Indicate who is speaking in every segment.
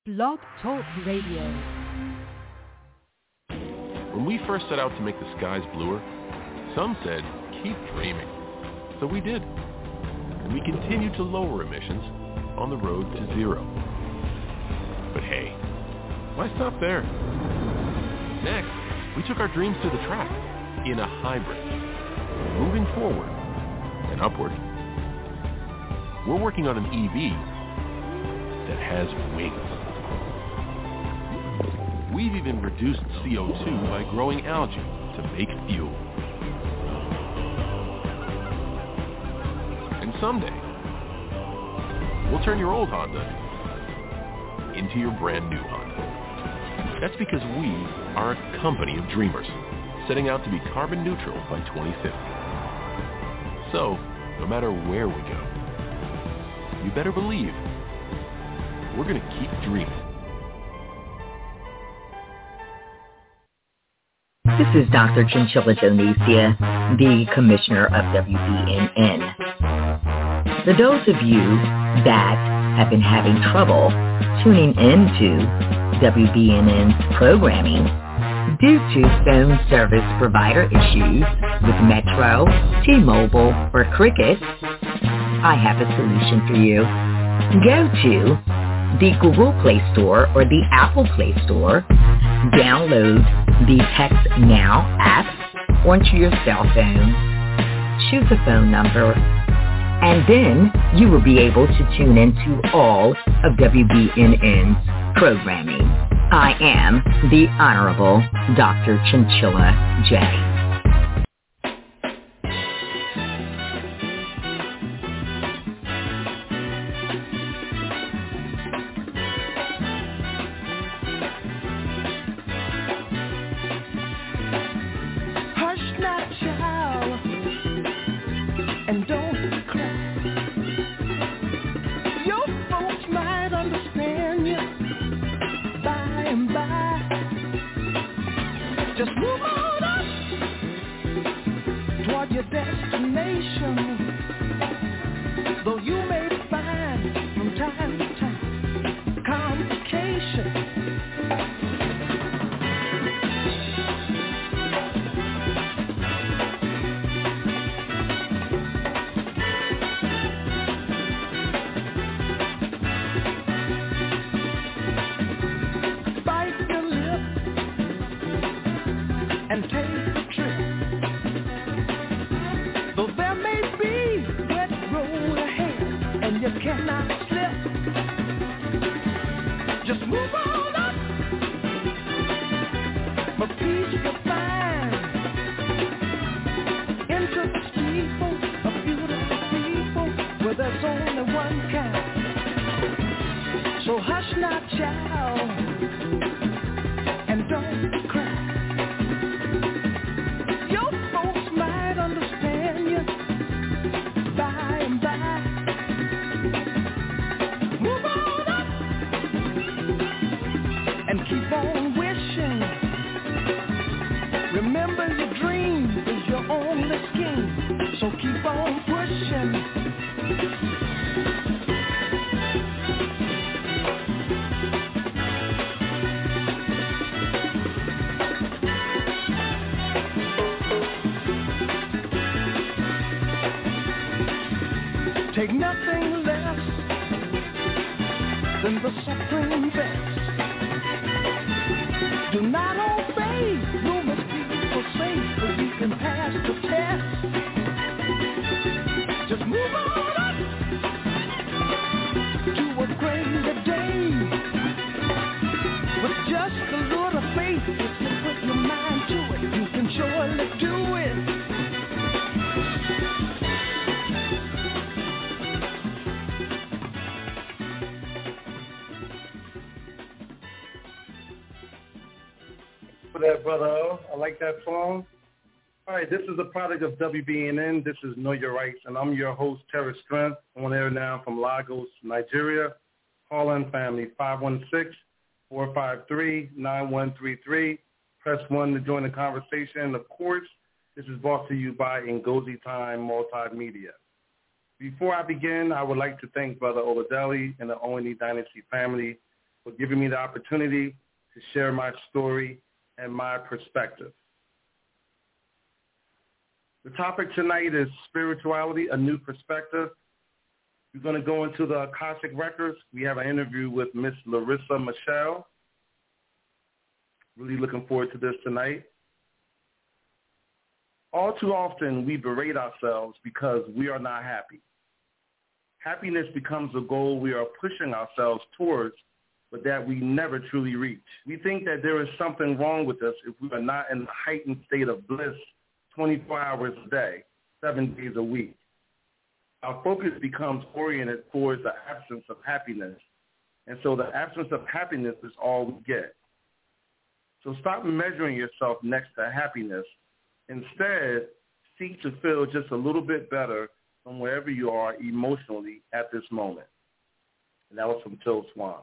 Speaker 1: Blog Talk Radio.
Speaker 2: When we first set out to make the skies bluer, some said, keep dreaming. So we did. And we continued to lower emissions on the road to zero. But hey, why stop there? Next, we took our dreams to the track in a hybrid, moving forward and upward. We're working on an EV that has wings. We've even reduced CO2 by growing algae to make fuel. And someday, we'll turn your old Honda into your brand new Honda. That's because we are a company of dreamers, setting out to be carbon neutral by 2050. So, no matter where we go, you better believe we're going to keep dreaming.
Speaker 3: This is Dr. Chinchilla Donesia, the Commissioner of WBNN. For those of you that have been having trouble tuning into WBNN's programming due to phone service provider issues with Metro, T-Mobile, or Cricket, I have a solution for you. Go to the Google Play Store or the Apple Play Store, download the Text Now app onto your cell phone, choose a phone number, and then you will be able to tune into all of WBNN's programming. I am the Honorable Dr. Chinchilla J.
Speaker 4: Take nothing less than the supreme best. Do not obey, you must be forsake, but you can pass the test. Just move on up to a greater day. With just a little faith, if you put your mind to it, you can surely do it.
Speaker 5: That brother, I like that song. All right, this is a product of WBNN. This is Know Your Rights, and I'm your host, Terror Strength, on air now from Lagos, Nigeria. Call in family 516-453-9133. Press 1 to join the conversation. Of course, this is brought to you by Ngozi Time Multimedia. Before I begin, I would like to thank Brother Oladeli and the O&E Dynasty family for giving me the opportunity to share my story and my perspective. The topic tonight is spirituality, a new perspective. We're going to go into the Akashic Records. We have an interview with Miss Larissa Michelle. Really looking forward to this tonight. All too often, we berate ourselves because we are not happy. Happiness becomes a goal we are pushing ourselves towards, but that we never truly reach. We think that there is something wrong with us if we are not in a heightened state of bliss 24 hours a day, 7 days a week. Our focus becomes oriented towards the absence of happiness, and so the absence of happiness is all we get. So stop measuring yourself next to happiness. Instead, seek to feel just a little bit better from wherever you are emotionally at this moment. And that was from Till Swan.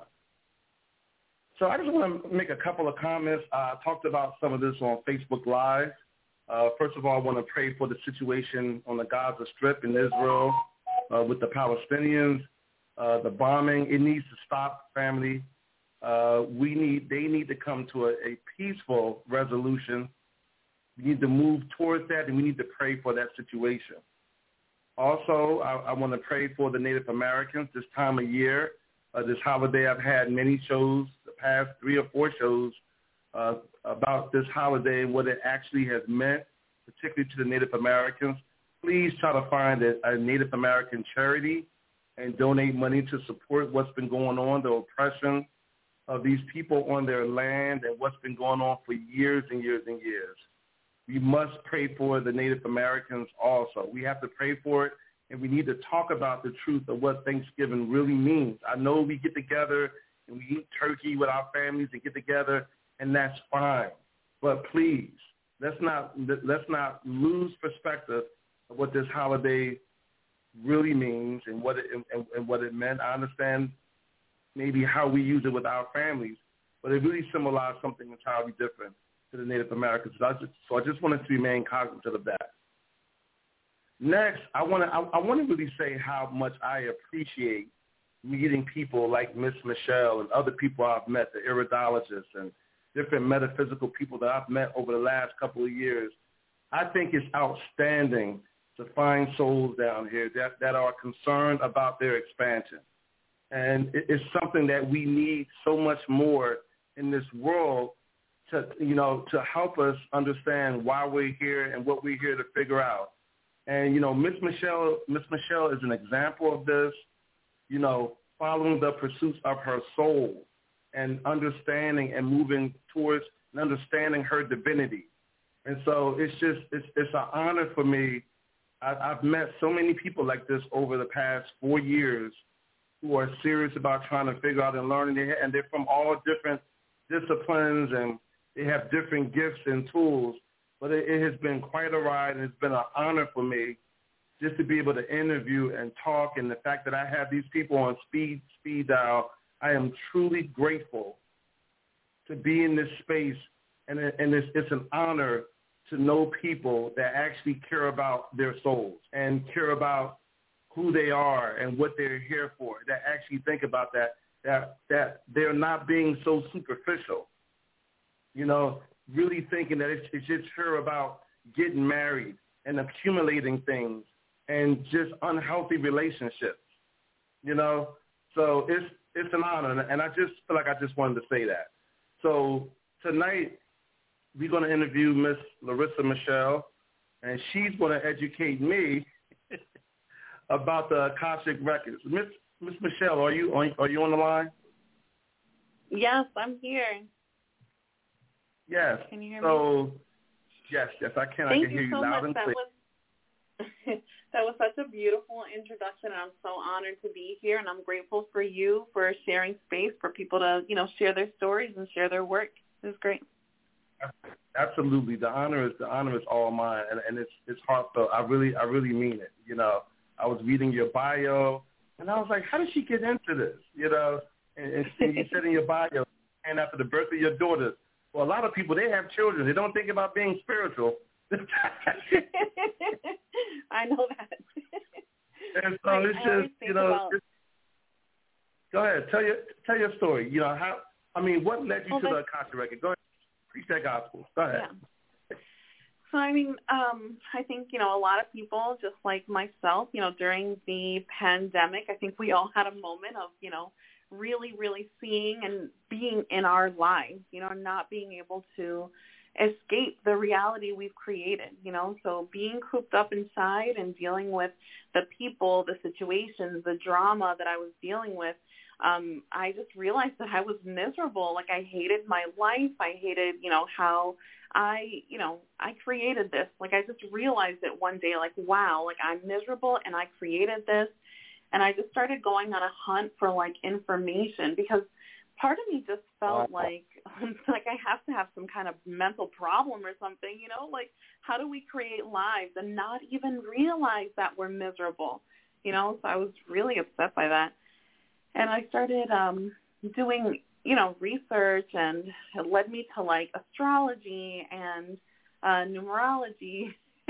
Speaker 5: So I just want to make a couple of comments. I talked about some of this on Facebook Live. First of all, I want to pray for the situation on the Gaza Strip in Israel with the Palestinians. The bombing, it needs to stop, family. They need to come to a peaceful resolution. We need to move towards that, and we need to pray for that situation. Also, I want to pray for the Native Americans this time of year. This holiday, I've had many shows, the past 3 or 4 shows, about this holiday and what it actually has meant, particularly to the Native Americans. Please try to find a Native American charity and donate money to support what's been going on, the oppression of these people on their land and what's been going on for years and years and years. We must pray for the Native Americans also. We have to pray for it, and we need to talk about the truth of what Thanksgiving really means. I know we get together and we eat turkey with our families and get together, and that's fine. But please, let's not lose perspective of what this holiday really means and what it meant. I understand maybe how we use it with our families, but it really symbolized something entirely different to the Native Americans. So I just wanted to remain cognizant of that. Next, I want to really say how much I appreciate meeting people like Miss Michelle and other people I've met, the iridologists and different metaphysical people that I've met over the last couple of years. I think it's outstanding to find souls down here that are concerned about their expansion. And it's something that we need so much more in this world to help us understand why we're here and what we're here to figure out. And, Miss Michelle is an example of this, following the pursuits of her soul and understanding and moving towards and understanding her divinity. And so it's an honor for me. I've met so many people like this over the past 4 years who are serious about trying to figure out and learning, and they're from all different disciplines, and they have different gifts and tools. But it has been quite a ride, and it's been an honor for me just to be able to interview and talk. And the fact that I have these people on speed dial, I am truly grateful to be in this space. And it's an honor to know people that actually care about their souls and care about who they are and what they're here for, that actually think about that they're not being so superficial, really thinking that it's just here about getting married and accumulating things and just unhealthy relationships, So it's an honor, and I just feel like I just wanted to say that. So tonight we're going to interview Miss Larissa Michelle, and she's going to educate me about the Akashic Records. Miss Michelle, are you on the line?
Speaker 1: Yes, I'm here.
Speaker 5: Yes.
Speaker 1: Can you hear me?
Speaker 5: Yes, I can.
Speaker 1: Thank
Speaker 5: I can hear you
Speaker 1: so
Speaker 5: loud
Speaker 1: much.
Speaker 5: and clear.
Speaker 1: That was such a beautiful introduction, and I'm so honored to be here, and I'm grateful for you for sharing space for people to, share their stories and share their work. It was great.
Speaker 5: Absolutely. The honor is all mine, and it's heartfelt. I really mean it. I was reading your bio, and I was like, how did she get into this? And you said in your bio, and after the birth of your daughter. Well, a lot of people, they have children. They don't think about being spiritual.
Speaker 1: I know that.
Speaker 5: And so it's just, Go ahead. Tell your story. You know, what led you to the Akashic Record? Go ahead. Preach that gospel. Go ahead.
Speaker 1: Yeah. So, I think, a lot of people, just like myself, during the pandemic, I think we all had a moment of, really, really seeing and being in our lives, not being able to escape the reality we've created, so being cooped up inside and dealing with the people, the situations, the drama that I was dealing with. I just realized that I was miserable. Like, I hated my life. I hated, how I created this. Like, I just realized it one day, like, wow, like, I'm miserable and I created this. And I just started going on a hunt for, like, information, because part of me just felt like I have to have some kind of mental problem or something, like, how do we create lives and not even realize that we're miserable, So I was really upset by that. And I started doing, research, and it led me to, like, astrology and numerology.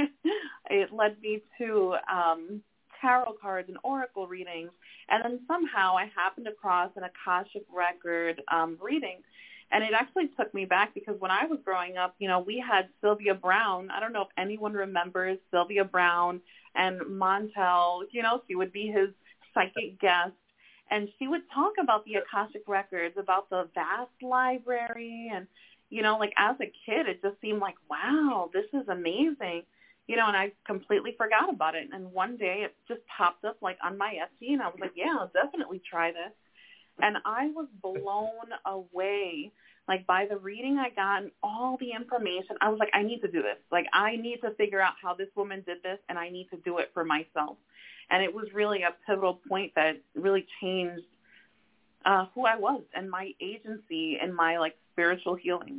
Speaker 1: It led me to tarot cards and oracle readings. And then somehow I happened across an Akashic Record reading. And it actually took me back, because when I was growing up, we had Sylvia Browne. I don't know if anyone remembers Sylvia Browne and Montel. She would be his psychic guest. And she would talk about the Akashic Records, about the vast library. And, like, as a kid, it just seemed like, wow, this is amazing. And I completely forgot about it. And one day it just popped up, like, on my Etsy, and I was like, yeah, I'll definitely try this. And I was blown away, like, by the reading I got and all the information. I was like, I need to do this. Like, I need to figure out how this woman did this, and I need to do it for myself. And it was really a pivotal point that really changed who I was and my agency and my, like, spiritual healing.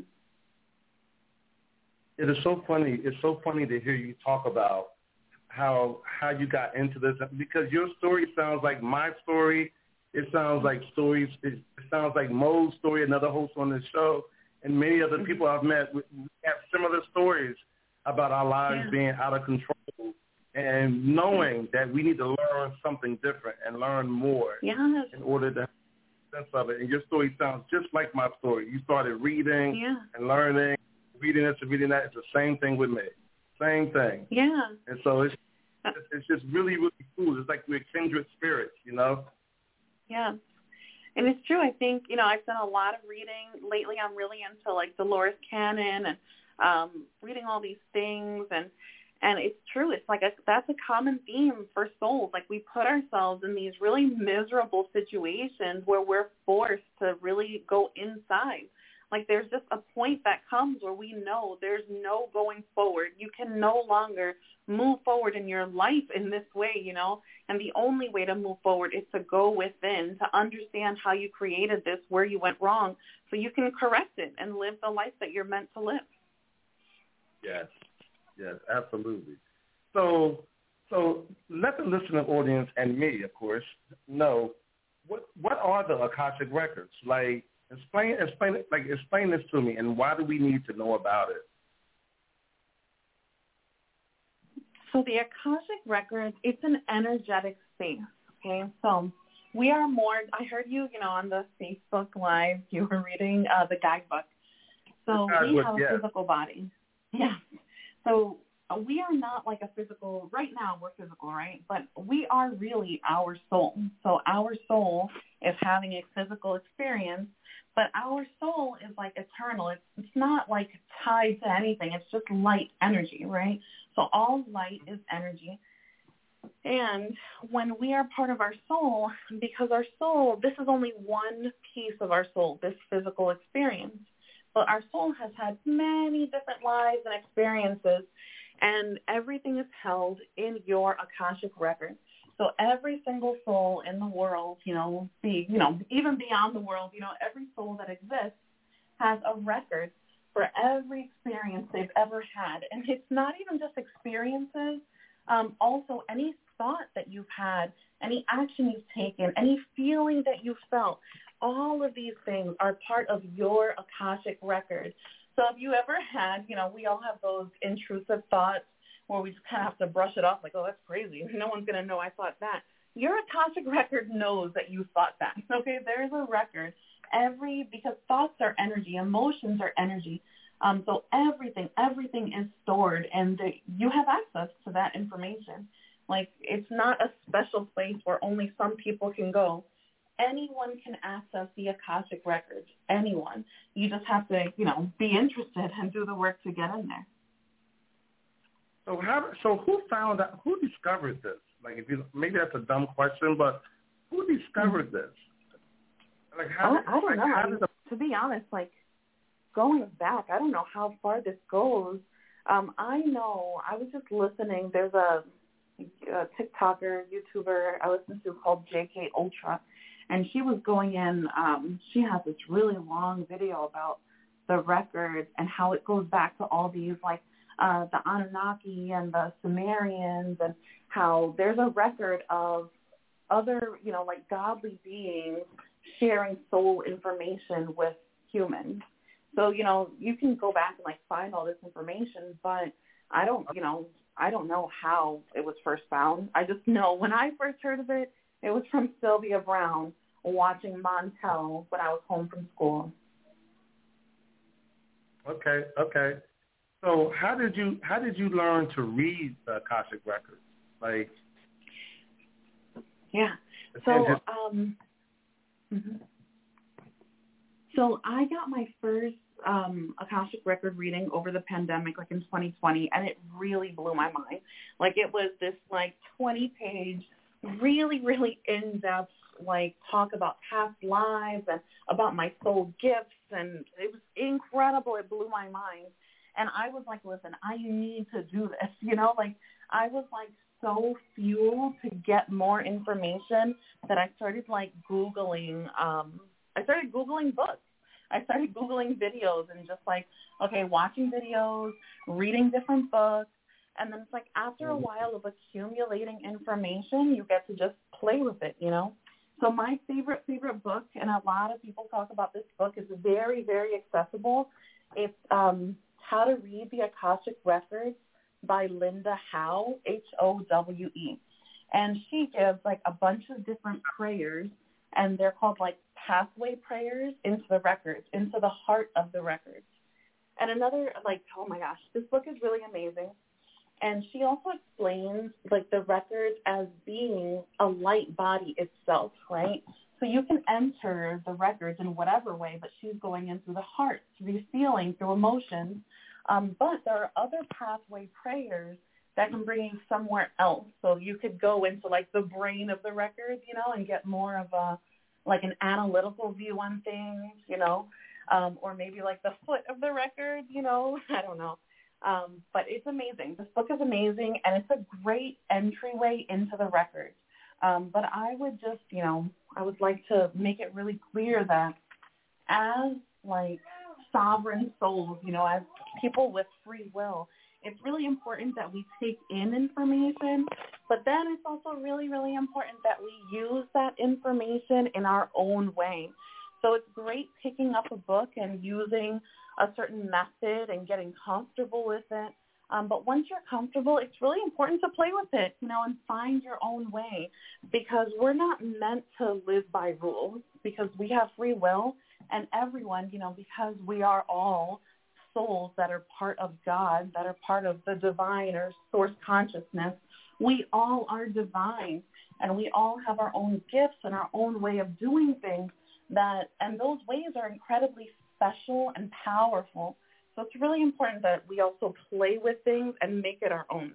Speaker 5: It is so funny. It's so funny to hear you talk about how you got into this, because your story sounds like my story. It sounds like stories. It sounds like Mo's story, another host on this show, and many other people I've met. We have similar stories about our lives being out of control, and knowing that we need to learn something different and learn more in order to have sense of it. And your story sounds just like my story. You started reading and learning, reading this and reading that. It's the same thing with me. Same thing.
Speaker 1: Yeah.
Speaker 5: And so it's just really, really cool. It's like we're kindred spirits,
Speaker 1: Yeah. And it's true. I think, I've done a lot of reading. Lately I'm really into, like, Dolores Cannon and reading all these things. And it's true. It's like that's a common theme for souls. Like, we put ourselves in these really miserable situations where we're forced to really go inside. Like, there's just a point that comes where we know there's no going forward. You can no longer move forward in your life in this way, and the only way to move forward is to go within, to understand how you created this, where you went wrong, so you can correct it and live the life that you're meant to live.
Speaker 5: Yes, absolutely. So let the listening audience and me, of course, know what are the Akashic Records? Like, explain this to me, and why do we need to know about it?
Speaker 1: So the Akashic Records, it's an energetic space, okay? So we are more, I heard you, on the Facebook Live, you were reading the guidebook. So we have a physical body. Yeah. So we are not like a physical, right now we're physical, right? But we are really our soul. So our soul is having a physical experience, but our soul is like eternal. It's not like tied to anything. It's just light energy, right? So all light is energy. And when we are part of our soul, because our soul, this is only one piece of our soul, this physical experience. But our soul has had many different lives and experiences, and everything is held in your Akashic Record. So every single soul in the world, even beyond the world, every soul that exists has a record for every experience they've ever had. And it's not even just experiences, also any thought that you've had, any action you've taken, any feeling that you've felt. All of these things are part of your Akashic Record. So if you ever had, we all have those intrusive thoughts where we just kind of have to brush it off like, oh, that's crazy. No one's going to know I thought that. your Akashic record knows that you thought that, okay? There's a record. Because thoughts are energy, emotions are energy. So everything is stored, and you have access to that information. Like, it's not a special place where only some people can go. Anyone can access the Akashic records. Anyone. You just have to, be interested and do the work to get in there.
Speaker 5: So who found out? Who discovered this? Like, maybe that's a dumb question, but who discovered this? Like,
Speaker 1: I don't know. To be honest, like, going back, I don't know how far this goes. I know I was just listening. There's a TikToker, YouTuber I listen to called JK Ultra, and she was going in. She has this really long video about the records and how it goes back to all these, like, the Anunnaki and the Sumerians, and how there's a record of other, like, godly beings sharing soul information with humans. So, you can go back and, like, find all this information, but I don't know how it was first found. I just know when I first heard of it, it was from Sylvia Brown watching Montel when I was home from school.
Speaker 5: Okay. So how did you learn to read the Akashic records? Like,
Speaker 1: yeah. So So I got my first Akashic record reading over the pandemic, like in 2020, and it really blew my mind. Like, it was this, like, 20-page, really, really in-depth, like, talk about past lives and about my soul gifts, and it was incredible. It blew my mind. And I was like, listen, I need to do this, like, I was, like, so fueled to get more information that I started, like, Googling books. I started Googling videos and just, like, okay, watching videos, reading different books, and then it's like after a while of accumulating information, you get to just play with it, So my favorite book, and a lot of people talk about this book, is very, very accessible. It's How to Read the Akashic Records by Linda Howe, Howe. And she gives, like, a bunch of different prayers, and they're called, like, pathway prayers into the records, into the heart of the records. And another, like, oh my gosh, this book is really amazing. And she also explains, like, the records as being a light body itself, right? So you can enter the records in whatever way, but she's going in through the heart, through the feeling, through emotions. But there are other pathway prayers that can bring you somewhere else. So you could go into, like, the brain of the records, and get more of an analytical view on things, or maybe, like, the foot of the record, I don't know. But it's amazing. This book is amazing, and it's a great entryway into the records. But I would just, I would like to make it really clear that as, like, sovereign souls, as people with free will, it's really important that we take in information, but then it's also really, really important that we use that information in our own way. So it's great picking up a book and using a certain method and getting comfortable with it. But once you're comfortable, it's really important to play with it, and find your own way, because we're not meant to live by rules, because we have free will, and everyone, because we are all souls that are part of God, that are part of the divine or source consciousness, we all are divine, and we all have our own gifts and our own way of doing things, and those ways are incredibly special and powerful. So it's really important that we also play with things and make it our own.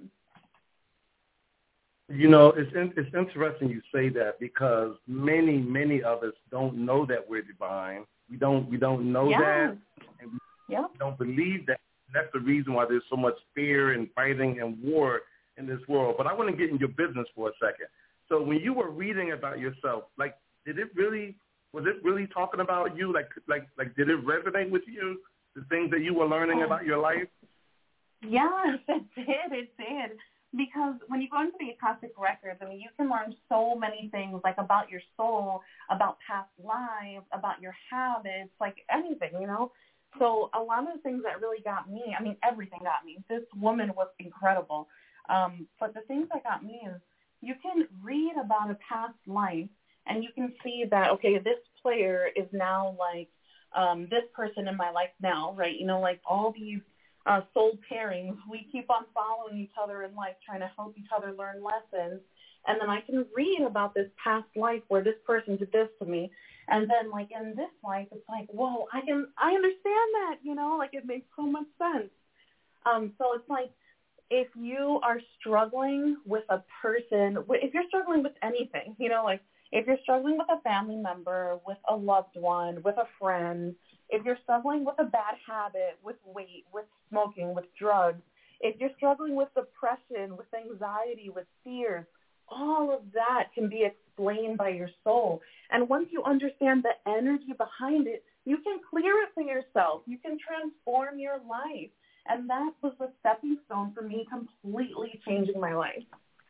Speaker 5: It's interesting you say that, because many of us don't know that we're divine. We don't know that, and we don't believe that. And that's the reason why there's so much fear and fighting and war in this world. But I want to get in your business for a second. So when you were reading about yourself, like, was it really talking about you? Like, did it resonate with you, the things that you were learning about your life?
Speaker 1: Yes, it did. Because when you go into the Akashic records, you can learn so many things, like, about your soul, about past lives, about your habits, like anything, So a lot of the things that really got me, everything got me. This woman was incredible. But the things that got me is you can read about a past life and you can see that, okay, this player is now like this person in my life now, right? You know, like all these soul pairings, we keep on following each other in life, trying to help each other learn lessons. And then I can read about this past life where this person did this to me. And then, like, in this life, it's like, whoa, I understand that, you know, like it makes so much sense. So it's like, if you are struggling with a person, if you're struggling with anything, you know, like if you're struggling with a family member, with a loved one, with a friend, if you're struggling with a bad habit, with weight, with smoking, with drugs, if you're struggling with depression, with anxiety, with fears, all of that can be explained by your soul. And once you understand the energy behind it, you can clear it for yourself. You can transform your life. And that was the stepping stone for me completely changing my life.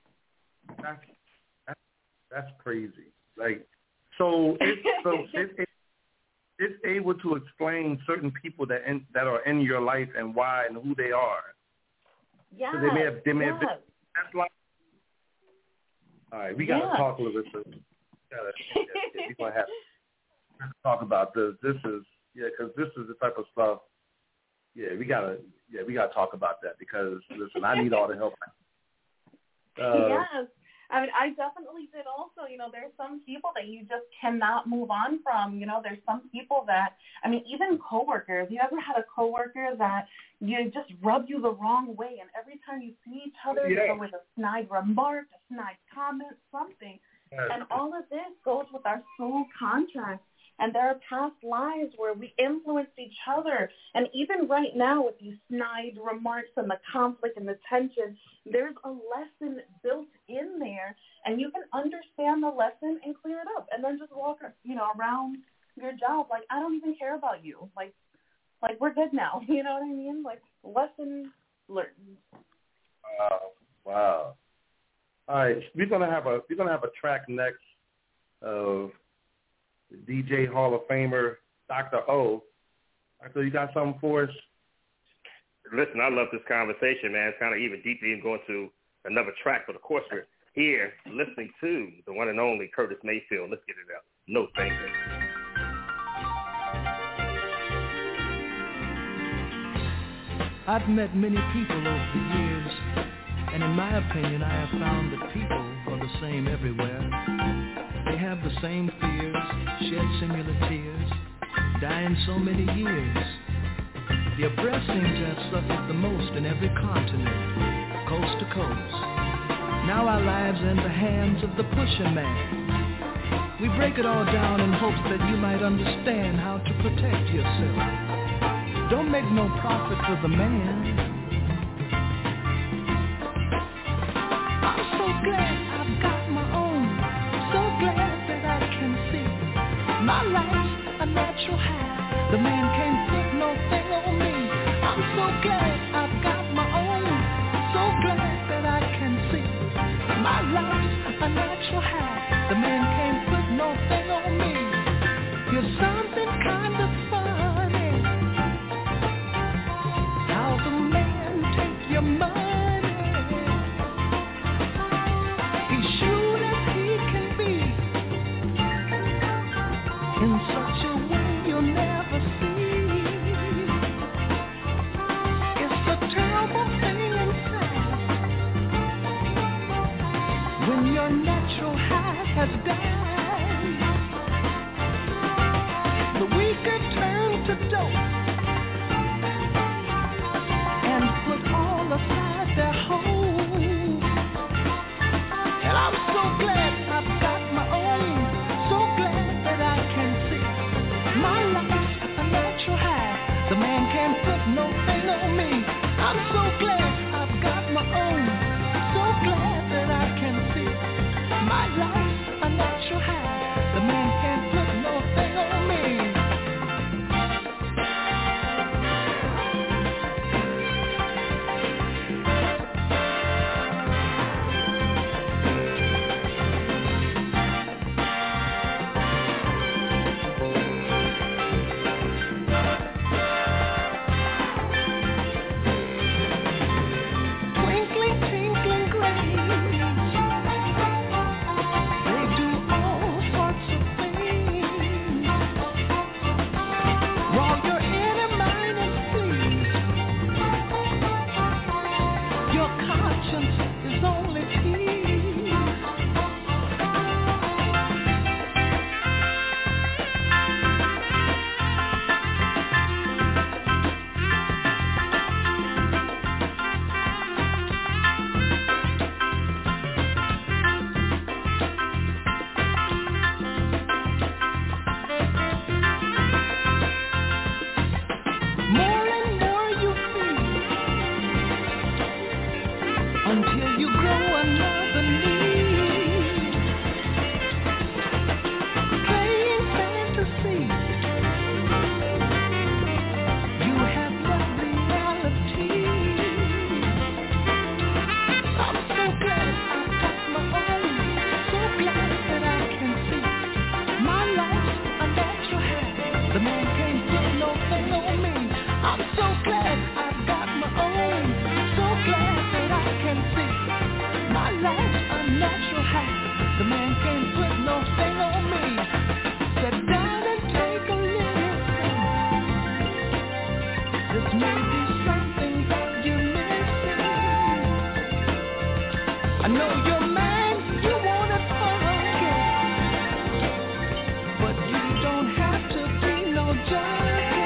Speaker 5: That's crazy. Like, so it's able to explain certain people that are in your life and why and who they are.
Speaker 1: Yeah.
Speaker 5: So they may have been. That's like. All right, we gotta talk a little bit. We're gonna have to talk about this. This is because this is the type of stuff. We gotta talk about that because listen, I need all the help.
Speaker 1: Yes. I mean, I definitely did also. You know, there's some people that you just cannot move on from. You know, there's some people that, I mean, even coworkers. You ever had a coworker that you just rub you the wrong way, and every time you see each other, you go with a snide remark, a snide comment, something. Yes. And all of this goes with our soul contract. And there are past lives where we influenced each other. And even right now with these snide remarks and the conflict and the tension, there's a lesson built in there. And you can understand the lesson and clear it up. And then just walk, you know, around your job like, I don't even care about you. Like we're good now. You know what I mean? Like, lesson learned.
Speaker 5: Wow. All right. We're gonna have a track next of DJ Hall of Famer, Dr. O. Dr. You got something for us?
Speaker 6: Listen, I love this conversation, man. It's kind of even deeper and going to another track, but of course we're here listening to the one and only Curtis Mayfield. Let's get it out. No thank you.
Speaker 4: I've met many people over the years, and in my opinion, I have found that people are the same everywhere. They have the same fears, shed similar tears, die in so many years. The oppressed seem to have suffered the most in every continent, coast to coast. Now our lives are in the hands of the pusher man. We break it all down in hopes that you might understand how to protect yourself. Don't make no profit for the man. I'm so glad I've got my own. So glad that I can see my life's a natural high. The man can't put no thing on me. I'm so glad I've got my own. So glad that I can see my life's a natural high. The man can't put no thing on me. Here's something kind of funny. How the man take your money. In such a way you'll never see. It's a terrible thing inside when your natural high has died. The wicked turn to dope and put all aside their hope. And I'm so glad I've got my own. So glad that I can see my life's a natural high. The man can't put no thing on me. I'm so glad I've got my own. So glad that I can see my life's a natural high. The man can't put no thing on me. I'm so glad I've got my own. So glad that I can see my life a natural high. The man can't put no thing on me. Sit down and take a little thing. This may be something that you're missing. I know you're mad, you want it funky, but you don't have to be no junkie.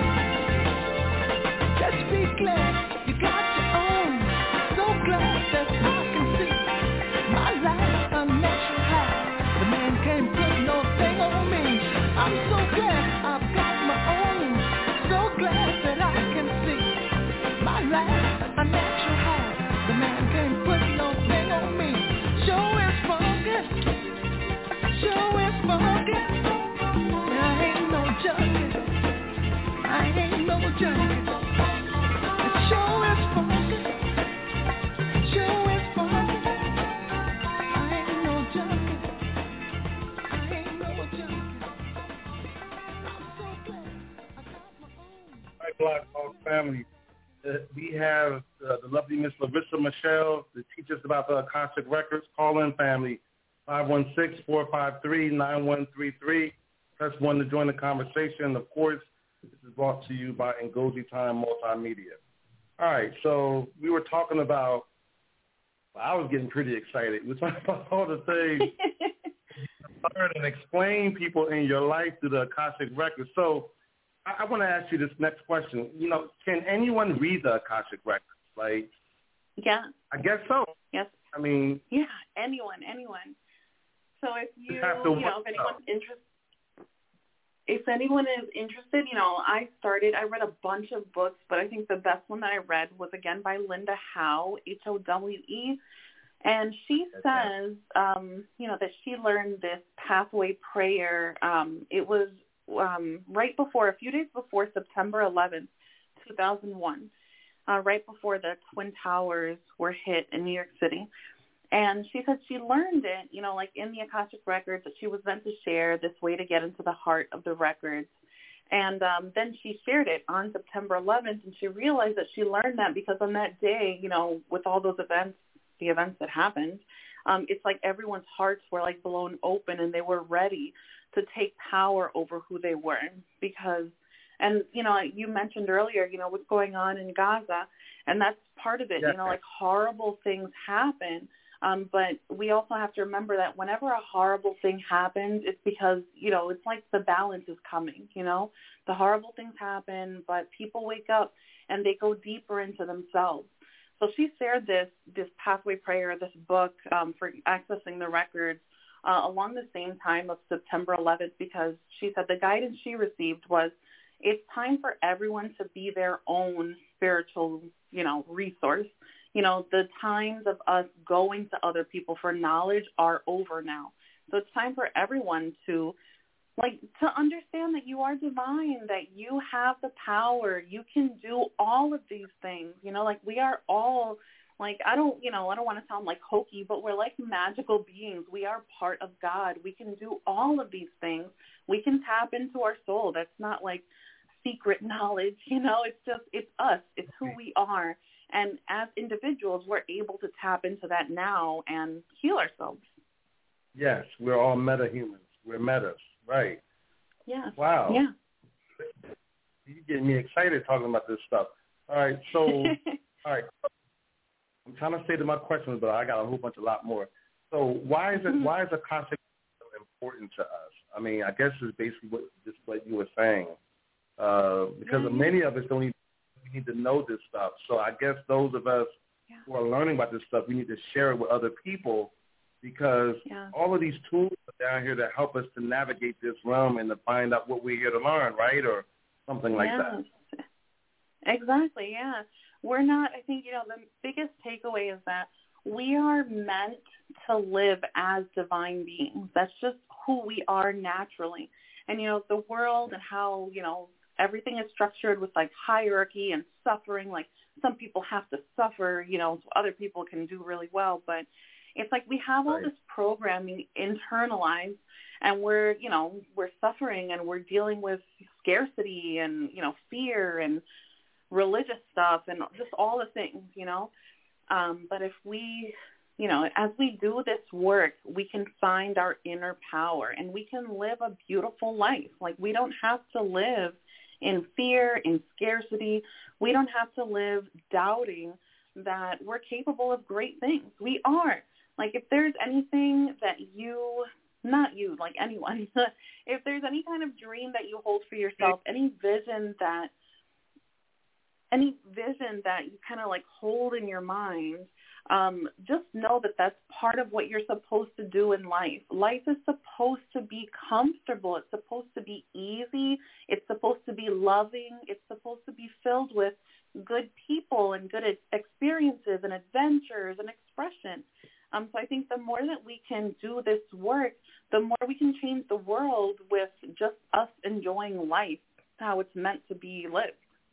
Speaker 4: Just be glad you got your own. So glad that I can see my life a natural high. The man can't put no thing on me. I'm so glad I've got my own. So glad that I can see my life a natural high. The man can't put no thing on me. Show is funky. Show is funky. I ain't no junkie. I ain't no junkie. Show is funky. Show is funky. I ain't no junkie. I ain't no junkie. I'm so glad I got my own.
Speaker 5: Right, Black Hawk family. We have the lovely Miss Larissa Michelle to teach us about the Akashic Records. Call in, family, 516-453-9133. Press 1 to join the conversation. Of course, this is brought to you by Ngozi Time Multimedia. All right, so we were talking about, I was getting pretty excited. We were talking about all the things you learn and explain people in your life through the Akashic Records. So I want to ask you this next question. You know, can anyone read the Akashic Records? Like,
Speaker 1: Yeah.
Speaker 5: I guess so.
Speaker 1: Yes.
Speaker 5: I mean,
Speaker 1: Yeah. Anyone. So if
Speaker 5: you have to
Speaker 1: if anyone is interested, I read a bunch of books, but I think the best one that I read was, again, by Linda Howe, Howe. And she says, that she learned this pathway prayer. It was a few days before September 11th, 2001, right before the Twin Towers were hit in New York City. And she said she learned it, like in the Akashic Records, that she was meant to share this way to get into the heart of the records. And then she shared it on September 11th, and she realized that she learned that because on that day, with all those events, the events that happened, it's like everyone's hearts were like blown open and they were ready to take power over who they were. Because, and, you mentioned earlier, what's going on in Gaza, and that's part of it,
Speaker 5: Yeah.
Speaker 1: Like horrible things happen. But we also have to remember that whenever a horrible thing happens, it's because, it's like the balance is coming, The horrible things happen, but people wake up and they go deeper into themselves. So she shared this pathway prayer, this book for accessing the records along the same time of September 11th, because she said the guidance she received was, it's time for everyone to be their own spiritual, resource. The times of us going to other people for knowledge are over now. So it's time for everyone to understand that you are divine, that you have the power, you can do all of these things. We are all, I don't want to sound like hokey, but we're like magical beings. We are part of God. We can do all of these things. We can tap into our soul. That's not like secret knowledge, it's us. It's who we are. And as individuals, we're able to tap into that now and heal ourselves.
Speaker 5: yes, we're all meta-humans. We're metas, right?
Speaker 1: Yeah.
Speaker 5: Wow.
Speaker 1: Yeah.
Speaker 5: You're getting me excited talking about this stuff. All right, so, all right. I'm trying to say to my questions, but I got a lot more. So why is Akashic important to us? I mean, I guess it's basically what you were saying, because many of us don't even need to know this stuff. So I guess those of us who are learning about this stuff, we need to share it with other people, because all of these tools are down here that help us to navigate this realm and to find out what we're here to learn, right? Or something like that.
Speaker 1: Exactly, yeah. We're not, I think, the biggest takeaway is that we are meant to live as divine beings. That's just who we are naturally. And, the world and how, everything is structured with hierarchy and suffering. Some people have to suffer, so other people can do really well. But It's like we have all this programming internalized, and we're suffering, and we're dealing with scarcity and, fear and religious stuff and just all the things, But if we, as we do this work, we can find our inner power and we can live a beautiful life. Like, we don't have to live in fear, in scarcity. We don't have to live doubting that we're capable of great things. We are. Like, if there's anything that not you, like anyone, if there's any kind of dream that you hold for yourself, any vision that you kind of like hold in your mind, just know that that's part of what you're supposed to do in life. Life is supposed to be comfortable. It's supposed to be easy. It's supposed to be loving. It's supposed to be filled with good people and good experiences and adventures and expression. So I think the more that we can do this work, the more we can change the world with just us enjoying life, how it's meant to be lived.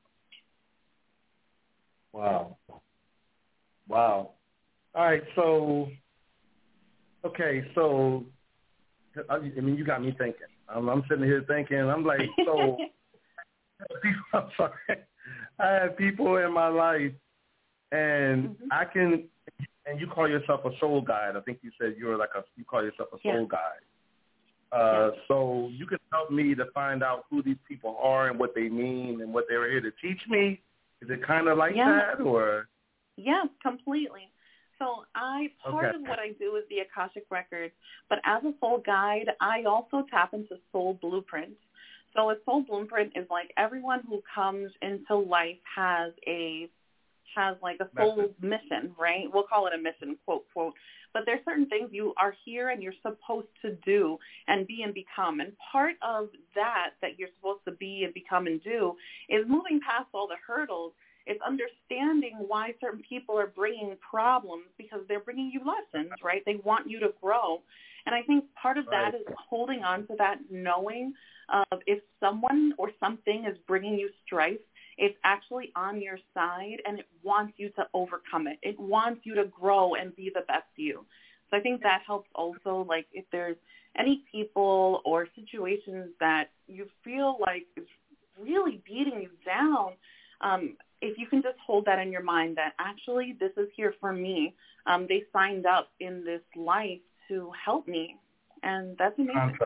Speaker 5: Wow. All right, so you got me thinking. I'm sitting here thinking, I'm like, so, I'm sorry. I have people in my life, and and you call yourself a soul guide. I think you said you call yourself a soul guide. So you can help me to find out who these people are and what they mean and what they're here to teach me. Is it kind of like that, or?
Speaker 1: Yes, completely. So part of what I do is the Akashic Records, but as a soul guide, I also tap into soul blueprints. So a soul blueprint is like everyone who comes into life has like a soul mission, right? We'll call it a mission, quote. But there's certain things you are here and you're supposed to do and be and become. And part of that you're supposed to be and become and do is moving past all the hurdles. It's understanding why certain people are bringing problems, because they're bringing you lessons, right? They want you to grow. And I think part of that is holding on to that knowing of if someone or something is bringing you strife, it's actually on your side and it wants you to overcome it. It wants you to grow and be the best you. So I think that helps also, like if there's any people or situations that you feel like is really beating you down, if you can just hold that in your mind that actually this is here for me. They signed up in this life to help me, and that's amazing.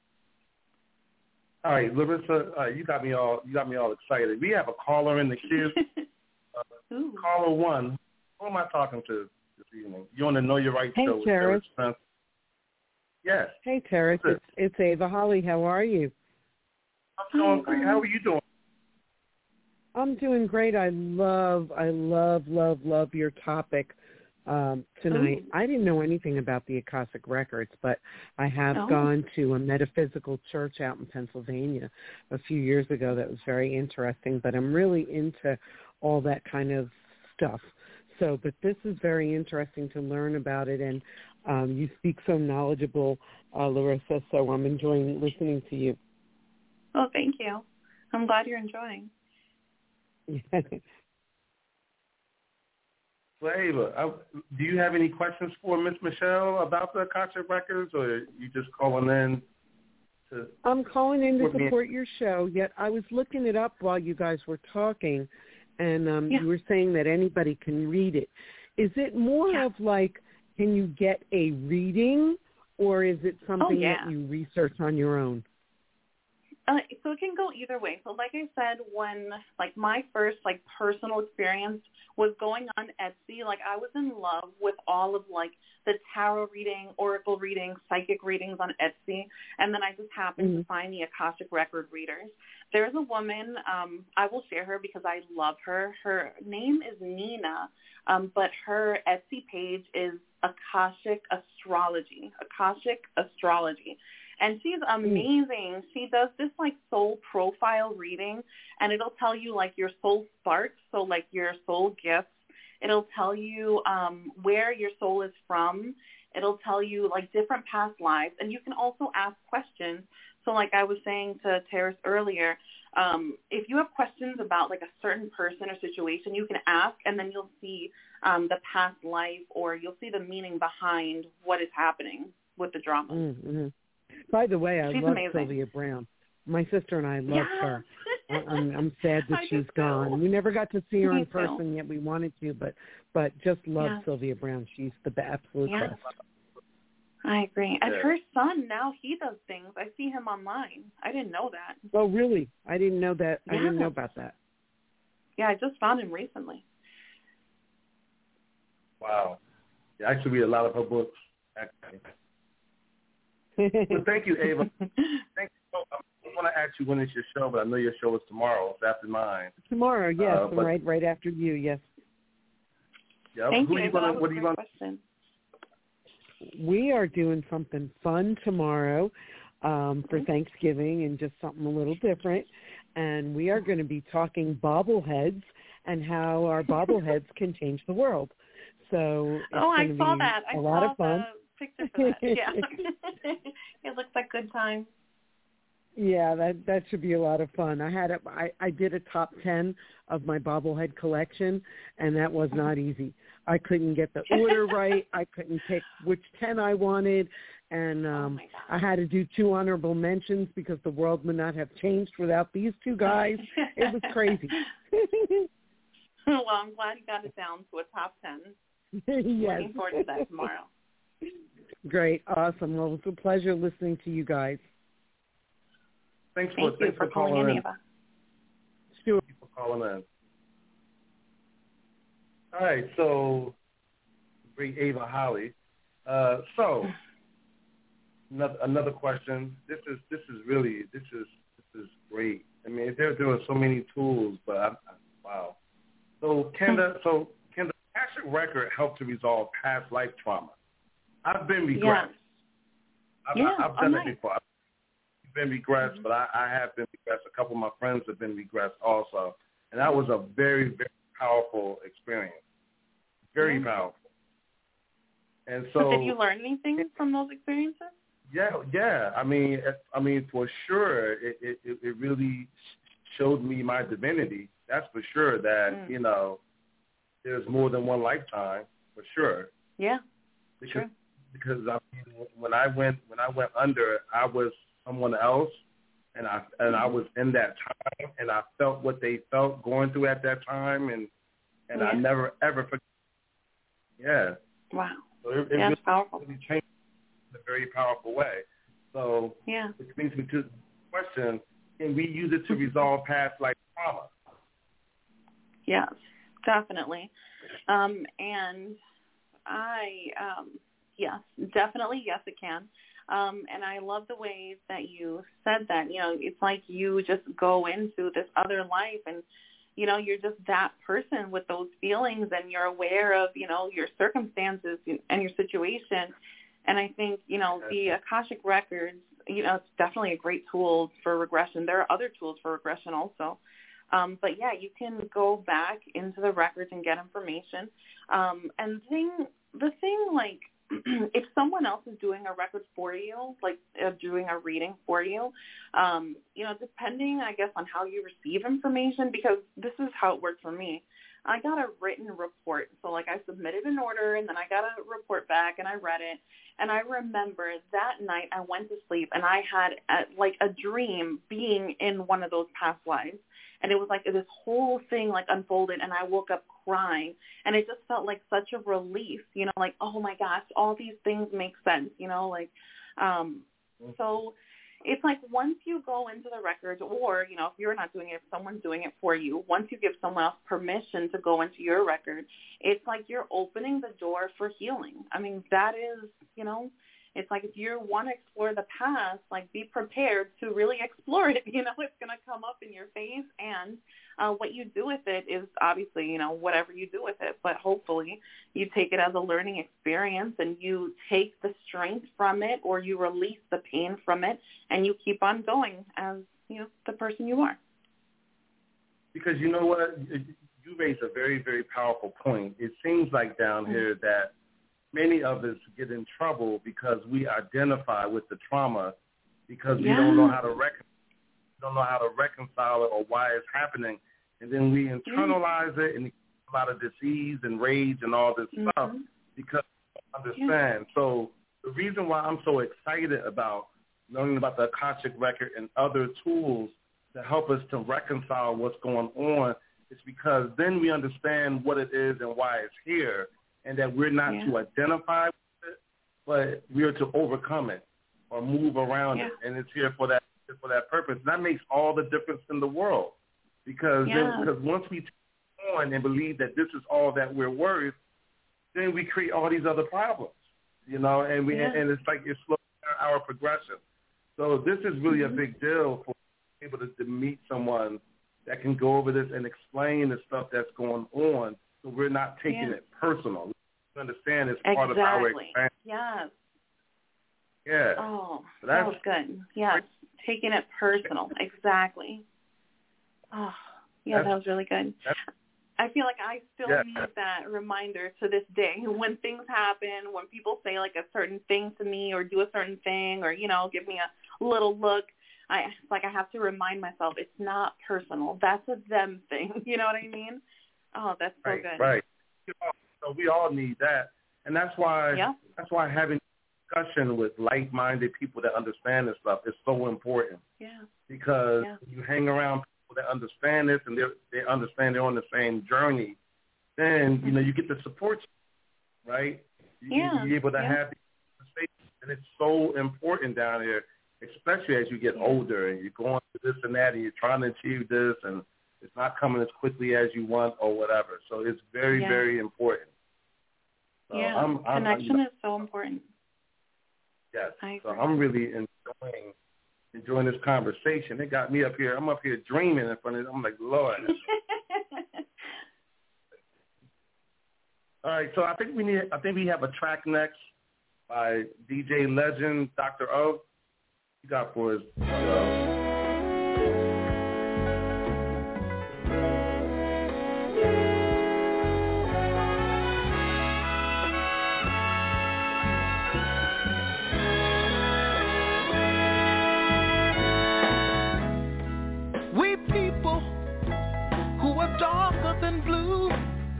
Speaker 5: All right, Larissa, you got me all excited. We have a caller in the queue. Caller 1. Who am I talking to this evening? You want to Know Your Right show with Terrence Spence? Yes.
Speaker 7: Hey, Terrence. It's Ava Holly. How are you?
Speaker 5: I'm doing great. How are you doing?
Speaker 7: I'm doing great. I love your topic tonight. I didn't know anything about the Akashic Records, but I have gone to a metaphysical church out in Pennsylvania a few years ago that was very interesting, but I'm really into all that kind of stuff. So, but this is very interesting to learn about it, and you speak so knowledgeable, Larissa, so I'm enjoying listening to you.
Speaker 1: Oh, thank you. I'm glad you're enjoying.
Speaker 5: Well, Ava, do you have any questions for Miss Michelle about the Akashic Records, or you just calling in to?
Speaker 7: I'm calling in to support your show. Yet I was looking it up while you guys were talking, and you were saying that anybody can read it. Is it more of like, can you get a reading, or is it something that you research on your own?
Speaker 1: So it can go either way. So like I said, when my first personal experience was going on Etsy, I was in love with all of the tarot reading, oracle reading, psychic readings on Etsy, and then I just happened to find the Akashic Record readers. There's a woman, I will share her because I love her. Her name is Nina, but her Etsy page is Akashic Astrology. And she's amazing. She does this soul profile reading, and it'll tell you your soul sparks, so your soul gifts. It'll tell you where your soul is from. It'll tell you different past lives, and you can also ask questions. So I was saying to Terrace earlier, if you have questions about like a certain person or situation, you can ask, and then you'll see the past life, or you'll see the meaning behind what is happening with the drama.
Speaker 7: Mm-hmm. By the way, I
Speaker 1: She's
Speaker 7: love
Speaker 1: amazing.
Speaker 7: Sylvia Brown. My sister and I loved her. I'm sad that she's gone. We never got to see her in person yet. We wanted to, but just love Sylvia Brown. She's the absolute best.
Speaker 1: I agree. And her son, now he does things. I see him online. I didn't know that.
Speaker 7: Oh, really? I didn't know that.
Speaker 1: Yeah.
Speaker 7: I didn't know about that.
Speaker 1: Yeah, I just found him recently.
Speaker 5: Wow. Yeah, I actually read a lot of her books. Well, thank you, Ava. Thank you. I want to ask you when is your show, but I know your show is tomorrow. It's after mine.
Speaker 7: Tomorrow, yes, right after you, yes.
Speaker 5: Yep.
Speaker 1: Thank
Speaker 5: you.
Speaker 1: What are you going to?
Speaker 7: We are doing something fun tomorrow for Thanksgiving, and just something a little different. And we are going to be talking bobbleheads and how our bobbleheads can change the world. So
Speaker 1: I saw that.
Speaker 7: A lot of fun.
Speaker 1: Picture for that. Yeah. It looks like good time.
Speaker 7: Yeah, that should be a lot of fun. I did a top 10 of my bobblehead collection, and that was not easy. I couldn't get the order right. I couldn't pick which 10 I wanted, and I had to do 2 honorable mentions because the world would not have changed without these 2 guys. It was crazy.
Speaker 1: Well, I'm glad you got it down to a top 10.
Speaker 7: Yes.
Speaker 1: Looking forward to that tomorrow.
Speaker 7: Great. Awesome. Well, it was a pleasure listening to you guys.
Speaker 5: Thanks
Speaker 1: for calling in, Ava.
Speaker 5: Sure. Thank you for calling in. All right, so bring Ava Holly. So another question. This is great. I mean, there are so many tools, but wow. So can the Akashic record help to resolve past life trauma? I've been regressed. I've done it before. I've been regressed, but I have been regressed. A couple of my friends have been regressed also, and that was a very, very powerful experience. Very powerful. And so,
Speaker 1: did you learn anything from those experiences?
Speaker 5: Yeah. I mean, for sure, it really showed me my divinity. That's for sure. That there's more than one lifetime, for sure.
Speaker 1: Yeah.
Speaker 5: Because I mean, when I went under, I was someone else, and I was in that time, and I felt what they felt going through at that time, and I never ever forget. Yeah.
Speaker 1: Wow.
Speaker 5: So it
Speaker 1: really, powerful.
Speaker 5: Really changed in a very powerful way. So which brings me to the question: can we use it to resolve past life trauma?
Speaker 1: Yes, definitely. And yes, definitely, yes, it can. And I love the way that you said that. It's like you just go into this other life, and you're just that person with those feelings, and you're aware of your circumstances and your situation. And I think the Akashic records, it's definitely a great tool for regression. There are other tools for regression also. But yeah, you can go back into the records and get information. And the thing, like, if someone else is doing a record for you, like doing a reading for you, depending, I guess, on how you receive information, because this is how it worked for me. I got a written report. So, like, I submitted an order, and then I got a report back, and I read it. And I remember that night I went to sleep, and I had, a dream being in one of those past lives. And it was like this whole thing like unfolded, and I woke up crying, and it just felt like such a relief, like, oh my gosh, all these things make sense, so it's like once you go into the records, or, if you're not doing it, if someone's doing it for you, once you give someone else permission to go into your record, it's like you're opening the door for healing. I mean, that is, it's like if you want to explore the past, like, be prepared to really explore it. It's going to come up in your face, and what you do with it is obviously, whatever you do with it. But hopefully you take it as a learning experience, and you take the strength from it, or you release the pain from it, and you keep on going as, the person you are.
Speaker 5: Because you know what? You raised a very, very powerful point. It seems like down here that many of us get in trouble because we identify with the trauma because we don't know how to recognize. don't know how to reconcile it or why it's happening. And then we internalize it and a lot of disease and rage and all this stuff because we don't understand. So the reason why I'm so excited about learning about the Akashic Record and other tools to help us to reconcile what's going on is because then we understand what it is and why it's here, and that we're not to identify with it, but we are to overcome it or move around it, and it's here for that purpose. And that makes all the difference in the world because once we take on and believe that this is all that we're worth, then we create all these other problems, and and it's like it's slowing down our progression. So this is really a big deal for able to meet someone that can go over this and explain the stuff that's going on, so we're not taking it personal. We understand it's part of our experience.
Speaker 1: Yes.
Speaker 5: Yeah.
Speaker 1: Oh, that was good. Yes, taking it personal. Exactly. Oh, yeah, that was really good. I feel like I still need that reminder to this day. When things happen, when people say like a certain thing to me or do a certain thing or, give me a little look, I have to remind myself it's not personal. That's a them thing. You know what I mean? Oh, that's so good.
Speaker 5: Right. So we all need that. And that's why having discussion with like-minded people that understand this stuff is so important. Yeah. Because you hang around people that understand this and they understand they're on the same journey, then, you get the support, right? You're able to have these conversations. And it's so important down here, especially as you get older and you're going through this and that and you're trying to achieve this and it's not coming as quickly as you want or whatever. So it's very, very important. So
Speaker 1: connection is so important.
Speaker 5: Yes. So I'm really enjoying this conversation. It got me up here. I'm up here dreaming in front of it. I'm like, Lord. All right. So I think we have a track next by DJ Legend, Dr. O. You got for us.
Speaker 4: We people who are darker than blue,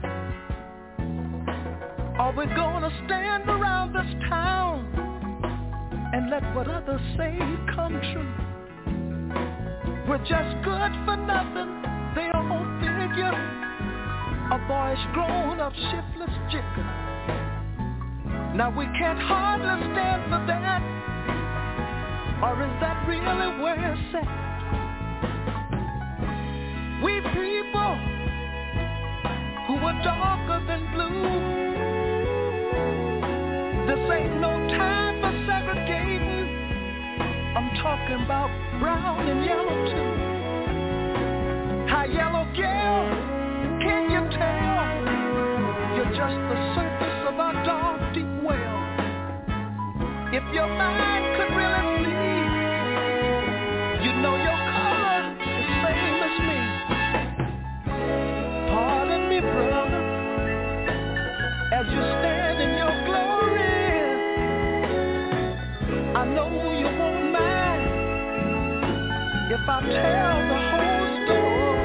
Speaker 4: are we gonna stand around this town and let what others say come true? We're just good for nothing, they all figure. A boyish grown-up shiftless jigger. Now we can't hardly stand for that. Or is that really where it's at? We people who are darker than blue, this ain't no time for segregating. I'm talking about brown and yellow too. How yellow, girl, can you tell? You're just the surface of our dark, deep well. If your mind could really see, you'd know your color is same as me. Pardon me, brother, as you stand in your glory. I know you won't mind if I tell the whole story.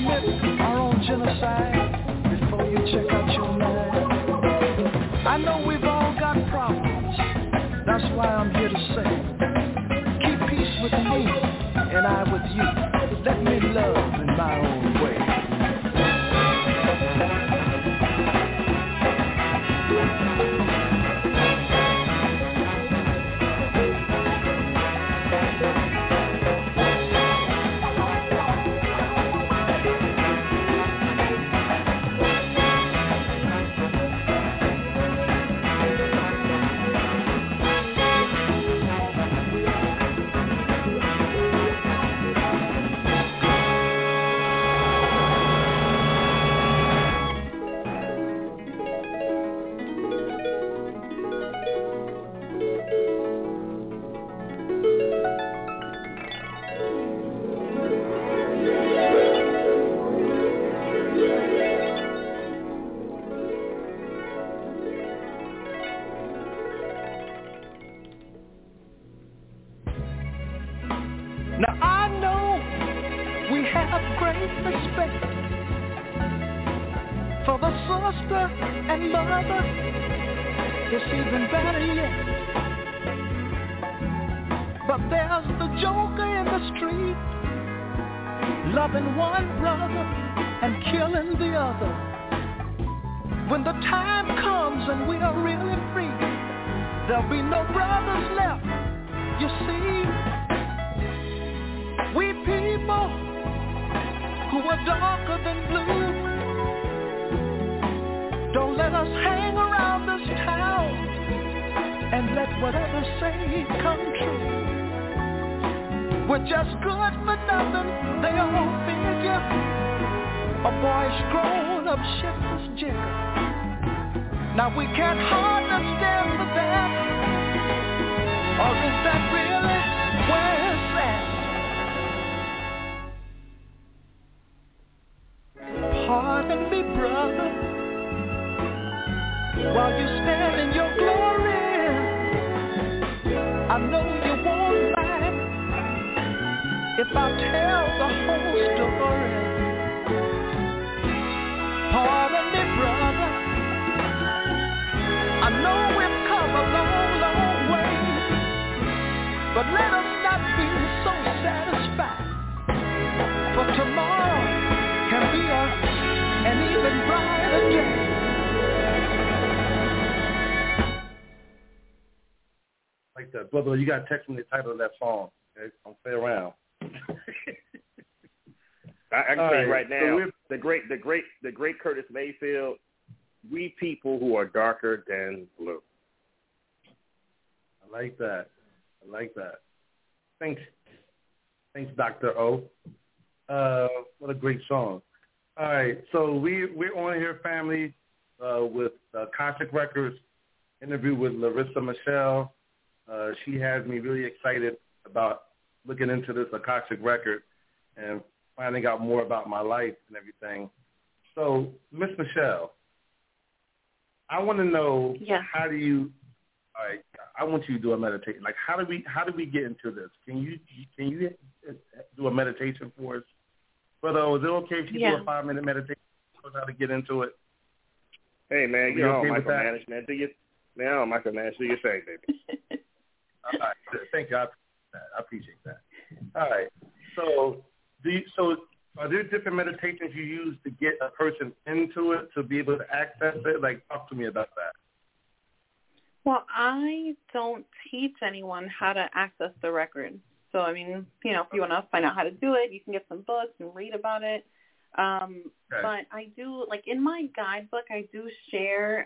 Speaker 4: commit our own genocide before you check out your mind. I know we've all got problems. That's why I'm here to say, keep peace with me and I with you. Let me love in my own way. Now I know we have great respect for the sister and mother. It's even better yet. But there's the joker in the street, loving one brother and killing the other. When the time comes and we are really free, there'll be no brothers left, you see. We people who are darker than blue, don't let us hang around this town and let whatever say come true. We're just good for nothing, they all figure. A boyish grown-up shiftless jigger. Now we can't hardly stand for that, or is that really where it's at? Pardon me, brother, while you stand in your glory. I know you won't mind if I tell the whole story. Pardon me, brother, I know we've come a long, long way, but let us not be so satisfied, for tomorrow can be an even brighter day.
Speaker 5: Like that, brother. You gotta text me the title of that song. Okay? Don't play around.
Speaker 6: I can tell you right now, the great Curtis Mayfield. We people who are darker than blue.
Speaker 5: I like that. Thanks, Dr. O. What a great song. All right, so we're on here, family, with Akashic Records interview with Larissa Michelle. She has me really excited about looking into this Akashic record and finding out more about my life and everything. So, Miss Michelle, I want to know, how do you? All right, I want you to do a meditation. Like, how do we get into this? Can you do a meditation for us, brother? Is it okay if you do a 5-minute meditation for us how to get into it?
Speaker 6: Hey man, you know micromanage, man. Do your thing, baby.
Speaker 5: All right, thank you. I appreciate that. All right, so are there different meditations you use to get a person into it, to be able to access it? Like, talk to me about that.
Speaker 1: Well, I don't teach anyone how to access the record. So, I mean, if you want to find out how to do it, you can get some books and read about it. Okay. But I do, like in my guidebook, I do share,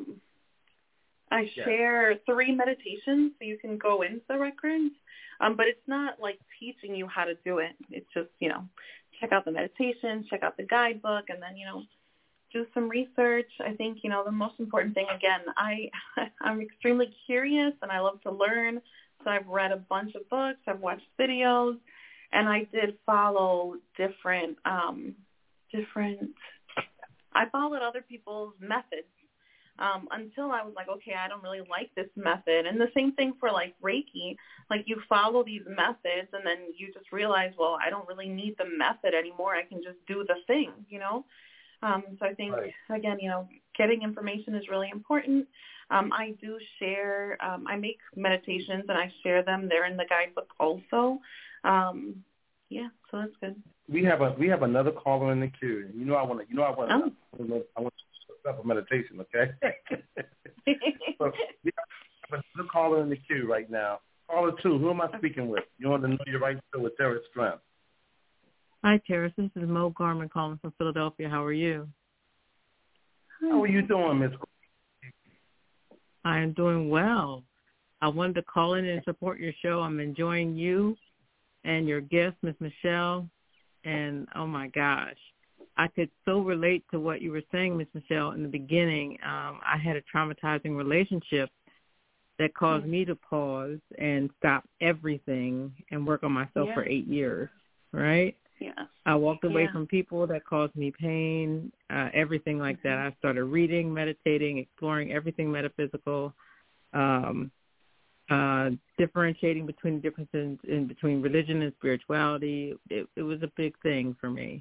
Speaker 1: share 3 meditations so you can go into the records. But it's not like teaching you how to do it. It's just, check out the meditation, check out the guidebook, and then, do some research. I think, the most important thing, again, I'm extremely curious and I love to learn. So I've read a bunch of books, I've watched videos, and I did follow I followed other people's methods. until I was like, okay, I don't really like this method. And the same thing for like Reiki, like you follow these methods and then you just realize, well, I don't really need the method anymore. I can just do the thing, you know? So I think, again, you know, getting information is really important. I do share, I make meditations and I share them. They're in the guidebook also. Yeah, so that's good.
Speaker 5: We have another caller in the queue. You know I want to set up a meditation, okay? So we have another caller in the queue right now. Caller 2, who am I speaking with? You want to know your right to with Terrace Strength.
Speaker 8: Hi, Terrace. This is Mo Garman calling from Philadelphia. How are you?
Speaker 5: How are you doing, Miss?
Speaker 8: I am doing well. I wanted to call in and support your show. I'm enjoying you and your guest, Miss Michelle. And, oh, my gosh, I could so relate to what you were saying, Miss Michelle, in the beginning. I had a traumatizing relationship that caused me to pause and stop everything and work on myself for 8 years, right?
Speaker 1: Yeah.
Speaker 8: I walked away from people that caused me pain, everything like that. I started reading, meditating, exploring everything metaphysical, differentiating between the differences in between religion and spirituality. It was a big thing for me.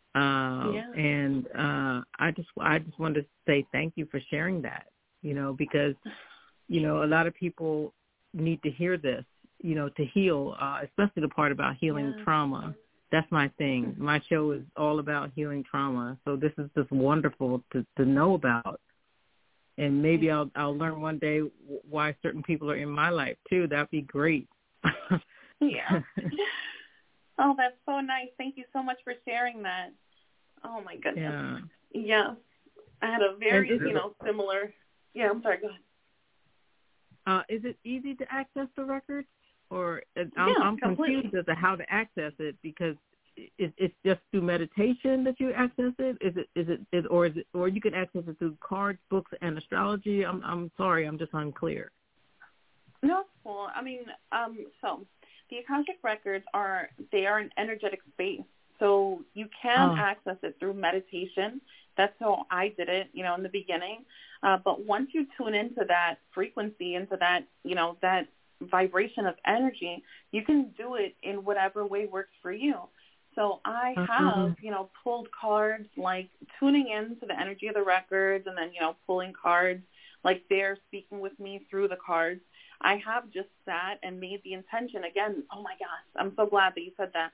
Speaker 8: And I just wanted to say thank you for sharing that, you know, because, you know, a lot of people need to hear this, you know, to heal, especially the part about healing trauma. That's my thing. My show is all about healing trauma. So this is just wonderful to know about. And maybe I'll learn one day why certain people are in my life, too. That'd be great.
Speaker 1: Yeah. Oh, that's so nice. Thank you so much for sharing that. Oh, my goodness. Yeah. I had a very, similar. Yeah, I'm sorry. Go ahead.
Speaker 8: Is it easy to access the records? Or I'm confused as to how to access it, because it's just through meditation that you access it. Or you can access it through cards, books, and astrology. I'm sorry, I'm just unclear.
Speaker 1: No, it's cool. I mean, so the Akashic records are an energetic space, so you can access it through meditation. That's how I did it, you know, in the beginning. But once you tune into that frequency, into that, you know, that vibration of energy, you can do it in whatever way works for you. So I have, you know, pulled cards, like tuning into the energy of the records, and then, you know, pulling cards like they're speaking with me through the cards. I have just sat and made the intention again. Oh my gosh, I'm so glad that you said that.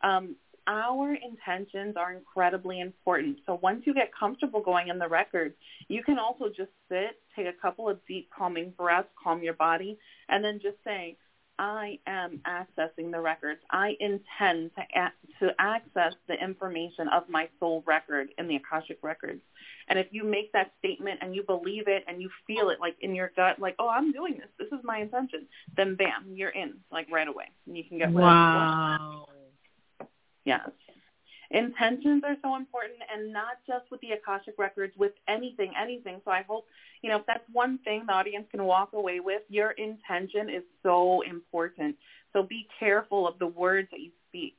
Speaker 1: Our intentions are incredibly important. So once you get comfortable going in the records, you can also just sit, take a couple of deep calming breaths, calm your body, and then just say, I am accessing the records. I intend to access the information of my soul record in the Akashic records. And if you make that statement and you believe it and you feel it like in your gut, like, oh, I'm doing this. This is my intention. Then bam, you're in like right away. And you can get whatever you want. Yes. Intentions are so important, and not just with the Akashic records, with anything. So I hope, you know, if that's one thing the audience can walk away with, your intention is so important. So be careful of the words that you speak.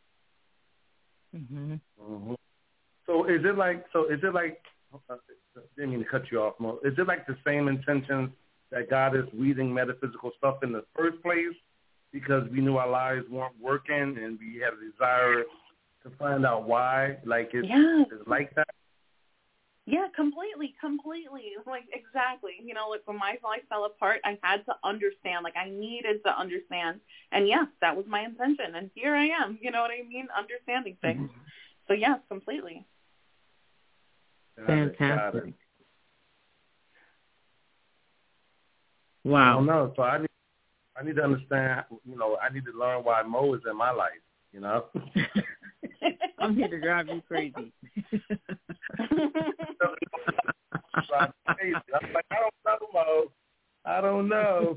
Speaker 5: So is it like, I didn't mean to cut you off, Mo. Is it like the same intentions that God is reading metaphysical stuff in the first place, because we knew our lives weren't working and we had a desire to find out why? Like it's like that?
Speaker 1: Yeah, completely. Like, exactly. You know, like when my life fell apart, I had to understand. Like, I needed to understand. And yes, that was my intention. And here I am, you know what I mean? Understanding things. So yes, completely.
Speaker 8: Fantastic. Wow.
Speaker 5: I don't know. So I need to understand, you know, I need to learn why Mo is in my life, you know?
Speaker 8: I'm here to drive you crazy.
Speaker 5: I'm like, I don't know, Mo. I don't know.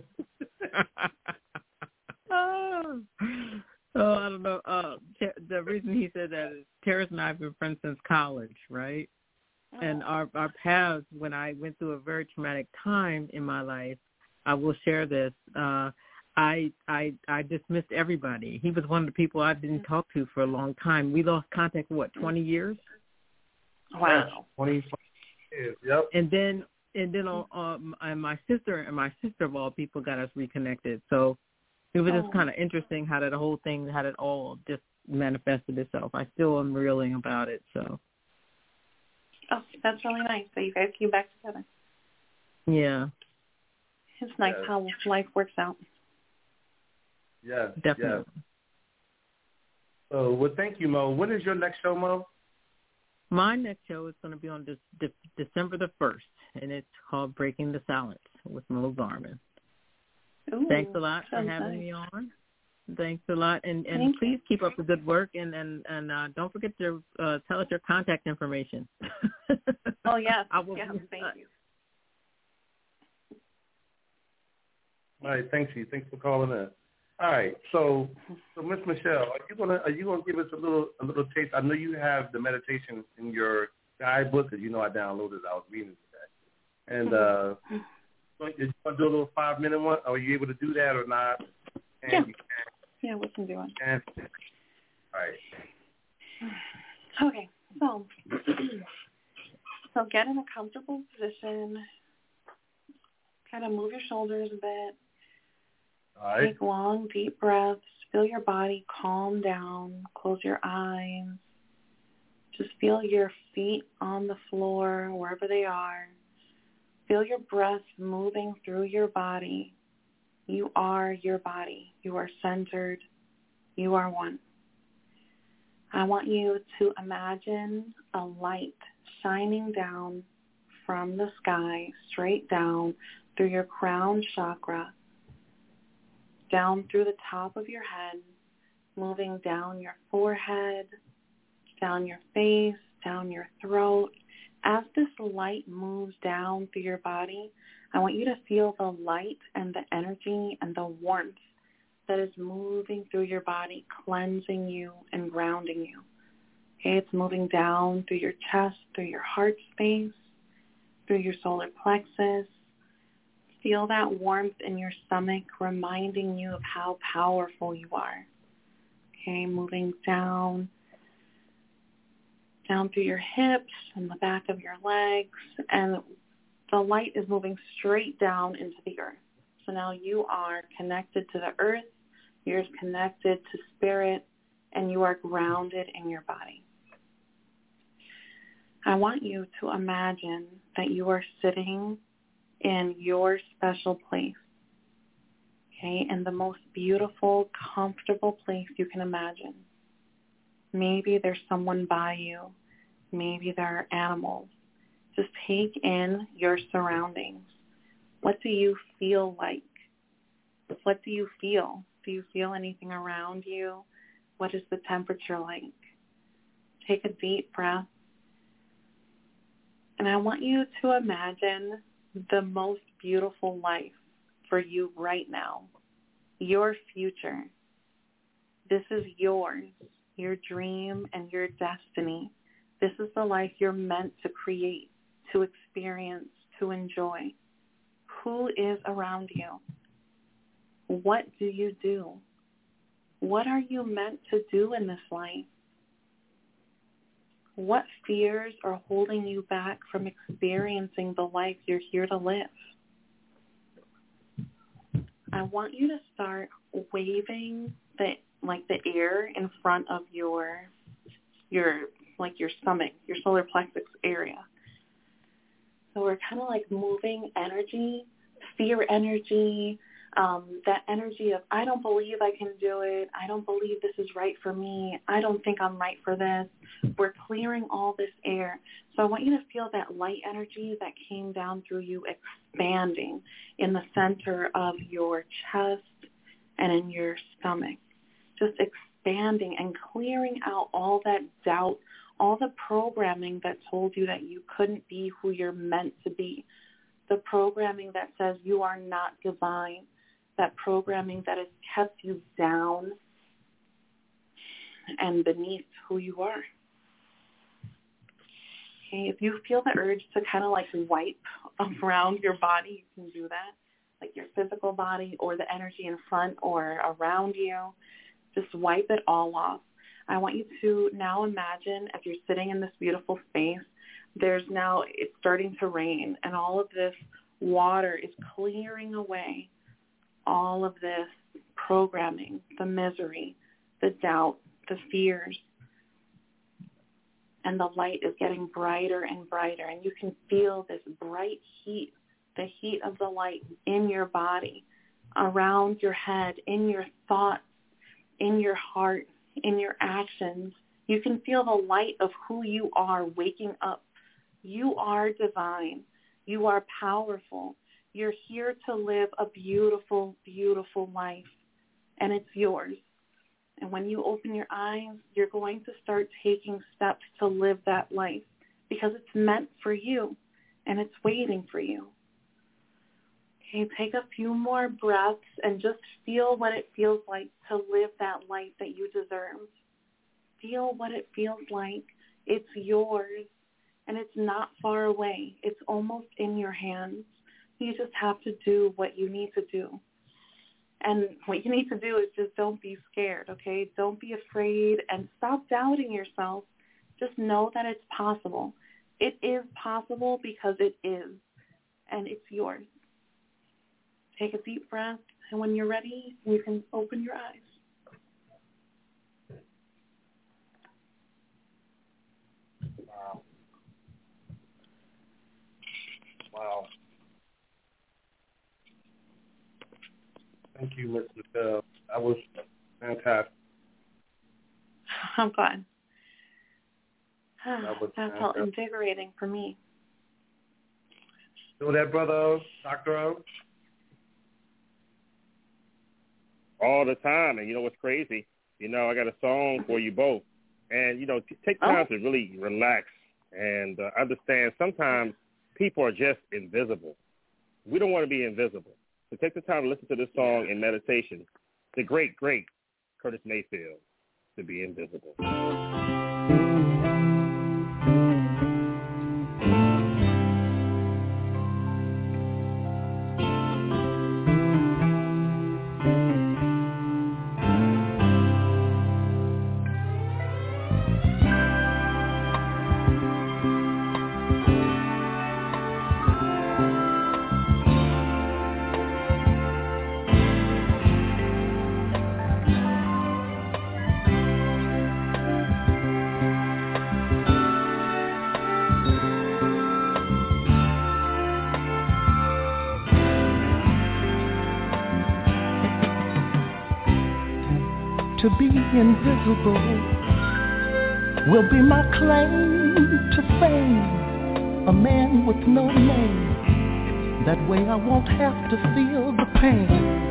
Speaker 8: I don't know. The reason he said that is Terrace and I have been friends since college, right? And our paths, when I went through a very traumatic time in my life, I will share this. I dismissed everybody. He was one of the people I didn't talk to for a long time. We lost contact for 20 years?
Speaker 1: Wow.
Speaker 5: 20 years, yep.
Speaker 8: And then and then and my sister of all people got us reconnected. So it was just kind of interesting how that whole thing, how it all just manifested itself. I still am reeling about it. So.
Speaker 1: Oh, that's really nice. So you guys came back together.
Speaker 8: Yeah.
Speaker 1: It's nice how life works out.
Speaker 5: Yeah,
Speaker 8: definitely.
Speaker 5: Yeah. So, well, thank you, Mo. When is your next show, Mo?
Speaker 8: My next show is going to be on December the 1st, and it's called Breaking the Silence with Mo Garmin.
Speaker 1: Ooh,
Speaker 8: thanks a lot for having me on. Thanks a lot, and please keep up the good work, and don't forget to tell us your contact information.
Speaker 1: Oh yes, thank you.
Speaker 5: All right, thanks for calling in. All right, so Miss Michelle, are you gonna give us a little taste? I know you have the meditation in your guidebook, because I downloaded it. I was reading it today, and you want to do a little 5-minute one? Are you able to do that or not?
Speaker 1: And yeah, we can do it.
Speaker 5: All right.
Speaker 1: Okay, so get in a comfortable position. Kind of move your shoulders a bit.
Speaker 5: All right.
Speaker 1: Take long, deep breaths. Feel your body calm down. Close your eyes. Just feel your feet on the floor, wherever they are. Feel your breath moving through your body. You are your body. You are centered. You are one. I want you to imagine a light shining down from the sky, straight down through your crown chakra, down through the top of your head, moving down your forehead, down your face, down your throat. As this light moves down through your body, I want you to feel the light and the energy and the warmth that is moving through your body, cleansing you and grounding you. Okay, it's moving down through your chest, through your heart space, through your solar plexus. Feel that warmth in your stomach, reminding you of how powerful you are. Okay, moving down through your hips and the back of your legs, and the light is moving straight down into the earth. So now you are connected to the earth, you're connected to spirit, and you are grounded in your body. I want you to imagine that you are sitting in your special place, okay, in the most beautiful, comfortable place you can imagine. Maybe there's someone by you. Maybe there are animals. Just take in your surroundings. What do you feel like? What do you feel? Do you feel anything around you? What is the temperature like? Take a deep breath. And I want you to imagine the most beautiful life for you right now, your future. This is yours, your dream and your destiny. This is the life you're meant to create, to experience, to enjoy. Who is around you? What do you do? What are you meant to do in this life? What fears are holding you back from experiencing the life you're here to live? I want you to start waving the air in front of your stomach, your solar plexus area. So we're kind of like moving energy, fear energy, that energy of, I don't believe I can do it. I don't believe this is right for me. I don't think I'm right for this. We're clearing all this air. So I want you to feel that light energy that came down through you expanding in the center of your chest and in your stomach. Just expanding and clearing out all that doubt, all the programming that told you that you couldn't be who you're meant to be. The programming that says you are not divine. That programming that has kept you down and beneath who you are. Okay, if you feel the urge to kind of like wipe around your body, you can do that, like your physical body or the energy in front or around you. Just wipe it all off. I want you to now imagine, if you're sitting in this beautiful space, It's starting to rain, and all of this water is clearing away all of this programming, the misery, the doubt, the fears. And the light is getting brighter and brighter, and you can feel this bright heat, the heat of the light in your body, around your head, in your thoughts, in your heart, in your actions. You can feel the light of who you are waking up. You are divine. You are powerful. You're here to live a beautiful, beautiful life, and it's yours. And when you open your eyes, you're going to start taking steps to live that life because it's meant for you and it's waiting for you. Okay, take a few more breaths and just feel what it feels like to live that life that you deserve. Feel what it feels like. It's yours and it's not far away. It's almost in your hands. You just have to do what you need to do. And what you need to do is just don't be scared, okay? Don't be afraid and stop doubting yourself. Just know that it's possible. It is possible because it is, and it's yours. Take a deep breath, and when you're ready, you can open your eyes.
Speaker 5: Wow. Thank you, Ms. Michelle. That was fantastic.
Speaker 1: I'm glad.
Speaker 5: That
Speaker 1: felt invigorating for me.
Speaker 5: Feel that, brother, Dr. O?
Speaker 6: All the time. And you know what's crazy? I got a song for you both. And, take time to really relax and understand sometimes people are just invisible. We don't want to be invisible. So take the time to listen to this song in meditation. The great, great Curtis Mayfield, To Be Invisible.
Speaker 4: To be invisible will be my claim to fame, a man with no name. That way I won't have to feel the pain.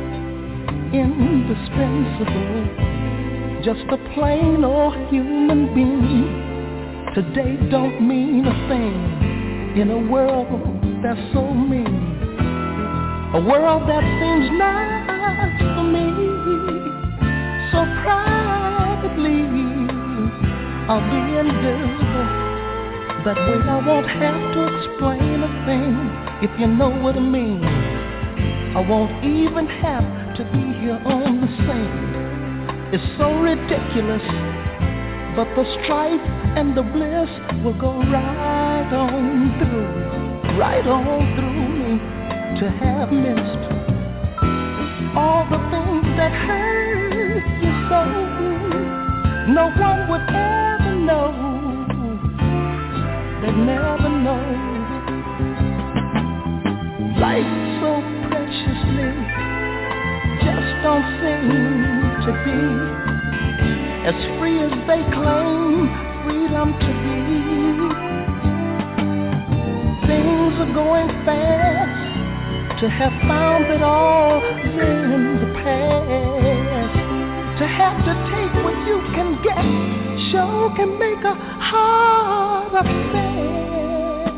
Speaker 4: Indispensable, just a plain old human being. Today don't mean a thing in a world that's so mean, a world that seems nice to me. So privately, I'll be invisible. That way I won't have to explain a thing, if you know what I mean. I won't even have to be here on the scene. It's so ridiculous, but the strife and the bliss will go right on through me, to have missed all the things that hurt you so. No one would ever know, they'd never know. Life so preciously just don't seem to be as free as they claim freedom to be. Things are going fast, to have found it all in the past. To have to take what you can get sure can make a heart upset.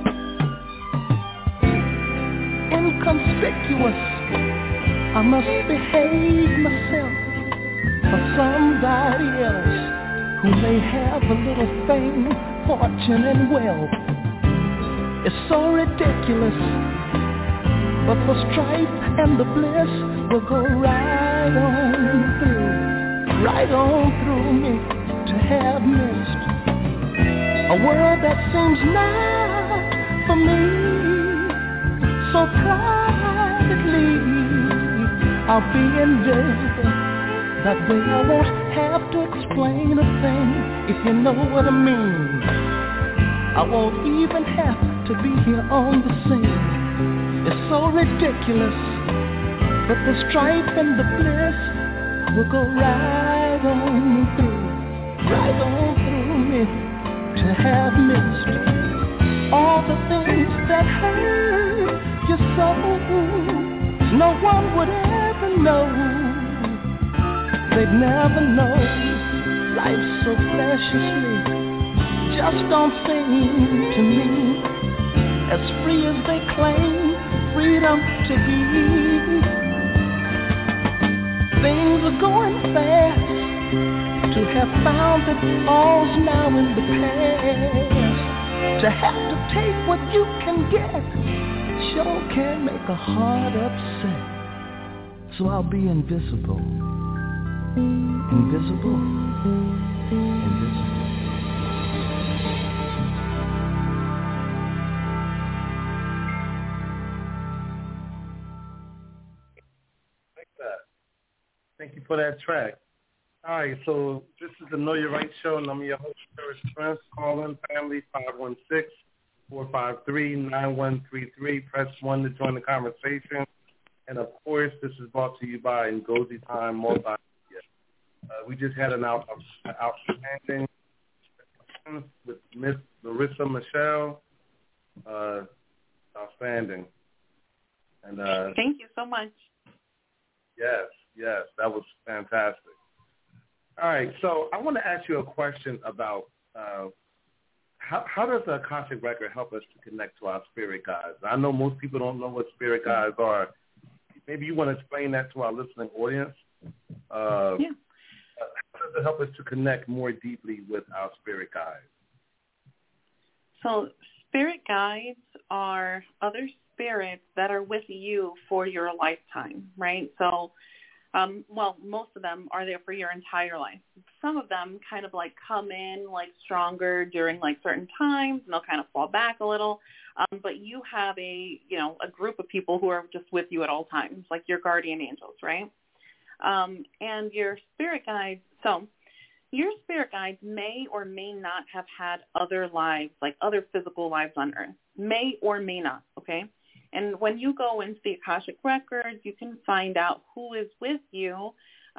Speaker 4: Inconspicuous, I must behave myself for somebody else who may have a little fame, fortune, and wealth. It's so ridiculous, but the strife and the bliss will go right on through me, to have missed a world that seems nice for me, so privately, I'll be invisible. That way I won't have to explain a thing, if you know what I mean. I won't even have to be here on the scene. It's so ridiculous, but the strife and the bliss will go right on through me, to have missed all the things that hurt your soul. No one would ever know. They'd never know. Life so preciously just don't seem to me as free as they claim freedom to be. Things are going fast. To have found that all's now in the past, to have to take what you can get, sure can make a heart upset. So I'll be invisible. Invisible. Invisible.
Speaker 5: Like that. Thank you for that track. All right, so this is the Know Your Right show, and I'm your host, Paris Prince. Call in, family, 516-453-9133. Press 1 to join the conversation. And, of course, this is brought to you by Ngozi Time Multimedia. We just had an outstanding with Miss Larissa Michelle. Outstanding. And
Speaker 1: thank you so much.
Speaker 5: Yes, that was fantastic. All right, so I want to ask you a question about how does the Akashic Record help us to connect to our spirit guides? I know most people don't know what spirit guides are. Maybe you want to explain that to our listening audience. How does it help us to connect more deeply with our spirit guides?
Speaker 1: So spirit guides are other spirits that are with you for your lifetime, right? So most of them are there for your entire life. Some of them kind of like come in like stronger during like certain times, and they'll kind of fall back a little. But you have a group of people who are just with you at all times, like your guardian angels, right? And your spirit guides. So your spirit guides may or may not have had other lives, like other physical lives on Earth. May or may not, okay? And when you go into the Akashic Records, you can find out who is with you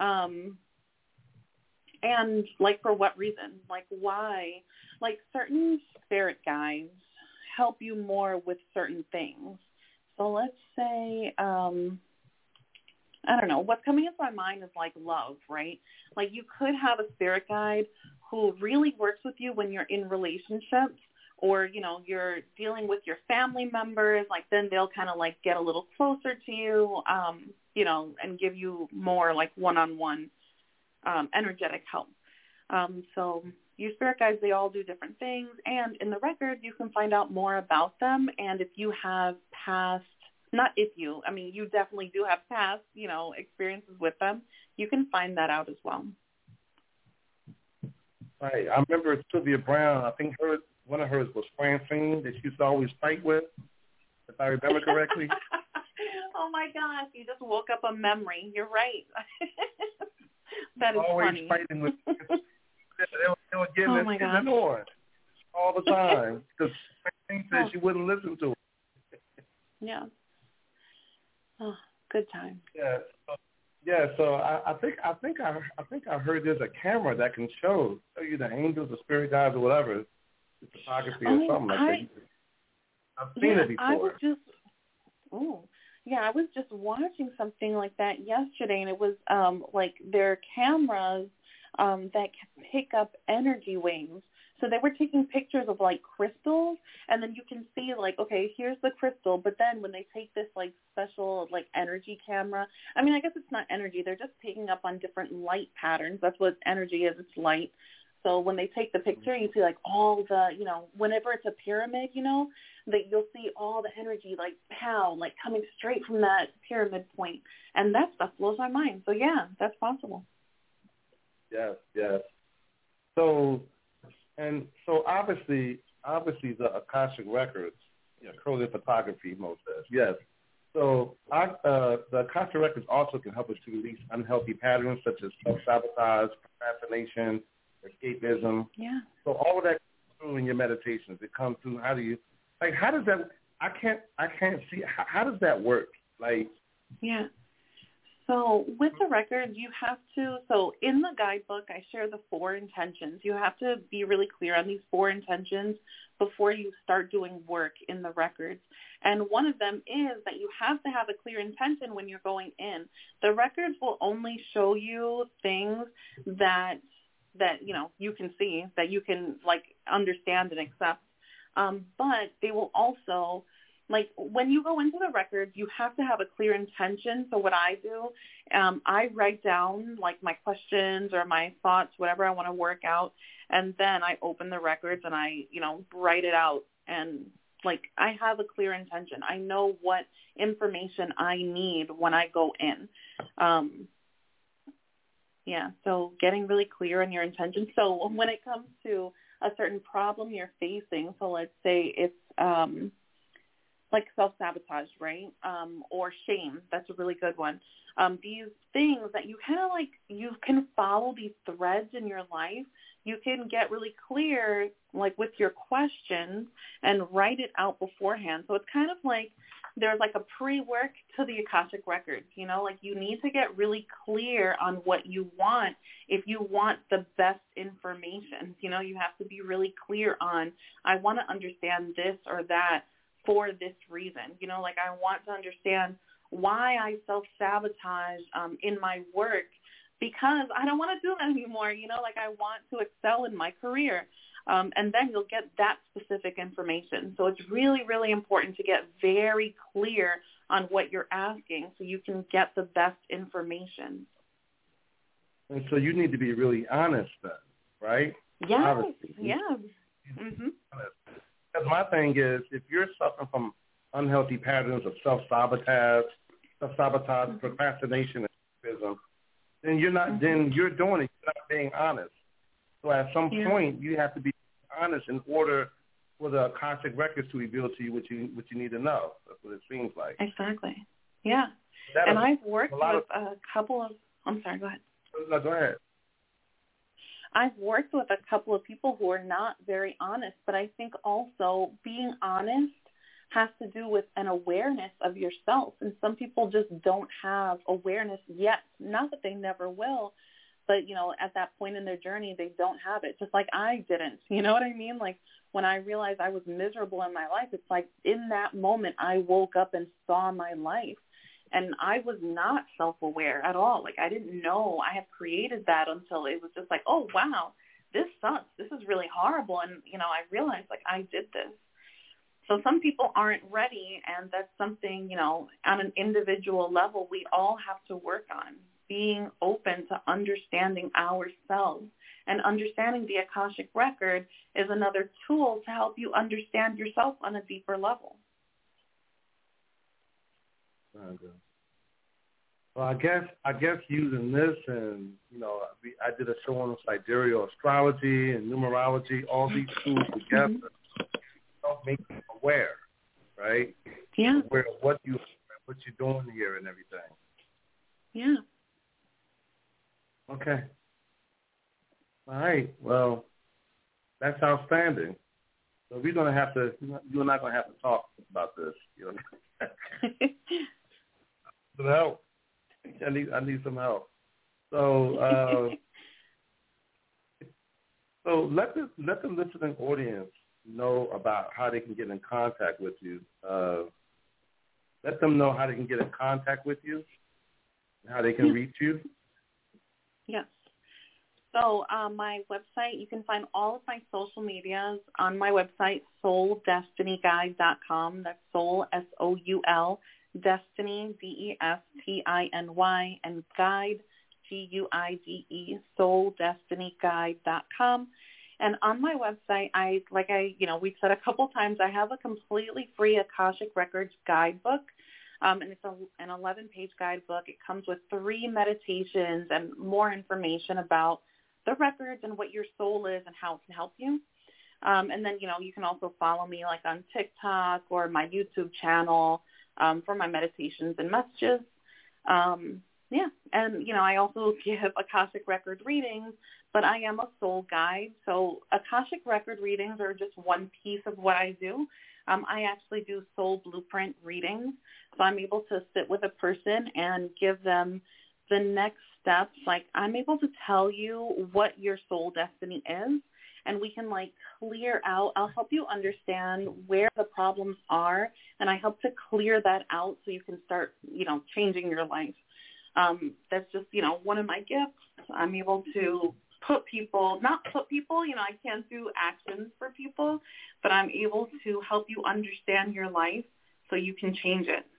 Speaker 1: and, like, for what reason, like, why. Like, certain spirit guides help you more with certain things. So let's say, I don't know, what's coming into my mind is, like, love, right? Like, you could have a spirit guide who really works with you when you're in relationships, or, you're dealing with your family members, like then they'll kind of like get a little closer to you, and give you more like one-on-one energetic help. So your spirit guides, they all do different things. And in the record, you can find out more about them. And if you have you definitely do have past, experiences with them, you can find that out as well.
Speaker 5: Right. I remember Sylvia Brown, I think one of hers was Francine that she used to always fight with, if I remember correctly.
Speaker 1: Oh, my gosh. You just woke up a memory. You're right. That is
Speaker 5: always
Speaker 1: funny.
Speaker 5: Fighting with they were getting
Speaker 1: on
Speaker 5: all the time because Francine said she wouldn't listen to it.
Speaker 1: Yeah. Oh, good time.
Speaker 5: Yeah. So I think I heard there's a camera that can show you the angels, the spirit guides, or whatever, the photography or something like that. I've seen it before.
Speaker 1: I was just watching something like that yesterday, and it was like there are cameras that can pick up energy waves. So they were taking pictures of like crystals, and then you can see like, okay, here's the crystal, but then when they take this like special like energy camera, I mean, I guess it's not energy, they're just picking up on different light patterns. That's what energy is, it's light. So when they take the picture, you see like all the, whenever it's a pyramid, that you'll see all the energy like like coming straight from that pyramid point. And that stuff blows my mind. So yeah, that's possible.
Speaker 5: Yes. So obviously the Akashic Records Yeah, Crowley Photography, Mo says. Yes. So the Akashic Records also can help us to release unhealthy patterns such as self-sabotage, procrastination, escapism.
Speaker 1: Yeah.
Speaker 5: So all of that comes through in your meditations. It comes through. How does that? I can't see. How does that work? Like.
Speaker 1: Yeah. So with the records, you have to, so in the guidebook, I share the 4 intentions. You have to be really clear on these 4 intentions before you start doing work in the records. And one of them is that you have to have a clear intention when you're going in. The records will only show you things that you can see, that you can, like, understand and accept. But they will also, like, when you go into the records, you have to have a clear intention. So what I do, I write down, like, my questions or my thoughts, whatever I want to work out, and then I open the records and I, write it out. And, like, I have a clear intention. I know what information I need when I go in. So getting really clear on your intention. So when it comes to a certain problem you're facing, so let's say it's like self-sabotage, right? Or shame. That's a really good one. These things that you kind of like, you can follow these threads in your life. You can get really clear, like, with your questions and write it out beforehand. So it's kind of like there's like a pre-work to the Akashic Records, like you need to get really clear on what you want. If you want the best information, you have to be really clear on, I want to understand this or that for this reason. Like, I want to understand why I self-sabotage in my work, because I don't want to do that anymore. Like, I want to excel in my career. And then you'll get that specific information. So it's really, really important to get very clear on what you're asking so you can get the best information.
Speaker 5: And so you need to be really honest then, right?
Speaker 1: Yes,
Speaker 5: Obviously.
Speaker 1: yeah. Mm-hmm.
Speaker 5: Because my thing is, if you're suffering from unhealthy patterns of self-sabotage, procrastination, and activism, then you're not. Then you're doing it. You're not being honest. So at some point, you have to be honest in order for the Akashic Records to reveal to you what you need to know. That's what it seems like.
Speaker 1: Exactly. Yeah. And I've worked with a couple of. I'm sorry. Go ahead.
Speaker 5: No, go ahead.
Speaker 1: I've worked with a couple of people who are not very honest, but I think also being honest has to do with an awareness of yourself. And some people just don't have awareness yet. Not that they never will, but, at that point in their journey, they don't have it, just like I didn't. You know what I mean? Like, when I realized I was miserable in my life, it's like in that moment I woke up and saw my life. And I was not self-aware at all. Like, I didn't know I had created that until it was just like, oh, wow, this sucks. This is really horrible. And, I realized, like, I did this. So some people aren't ready, and that's something, on an individual level we all have to work on, being open to understanding ourselves. And understanding the Akashic Record is another tool to help you understand yourself on a deeper level.
Speaker 5: Well, I guess using this, and I did a show on sidereal astrology and numerology, all these tools together help make you aware, right?
Speaker 1: Yeah.
Speaker 5: Aware of what you're doing here and everything.
Speaker 1: Yeah.
Speaker 5: Okay. All right. Well, that's outstanding. So we're gonna have to. You and I are gonna have to talk about this. Some help. I need some help. So so let the listening audience know about how they can get in contact with you. Let them know how they can get in contact with you and how they can reach you.
Speaker 1: Yes. So my website, you can find all of my social medias on my website, souldestinyguide.com. That's soul, S-O-U-L, destiny, D-E-S-T-I-N-Y, and guide, G-U-I-D-E, souldestinyguide.com. And on my website, we've said a couple times, I have a completely free Akashic Records guidebook. And it's an 11-page guidebook. It comes with 3 meditations and more information about the records and what your soul is and how it can help you. And then, you can also follow me like on TikTok or my YouTube channel for my meditations and messages. Yeah. And, I also give Akashic Record readings, but I am a soul guide. So Akashic Record readings are just one piece of what I do. I actually do soul blueprint readings. So I'm able to sit with a person and give them the next steps. Like, I'm able to tell you what your soul destiny is, and we can clear out. I'll help you understand where the problems are, and I help to clear that out so you can start, changing your life. That's just, one of my gifts. I'm able to not put people, I can't do actions for people, but I'm able to help you understand your life so you can change it.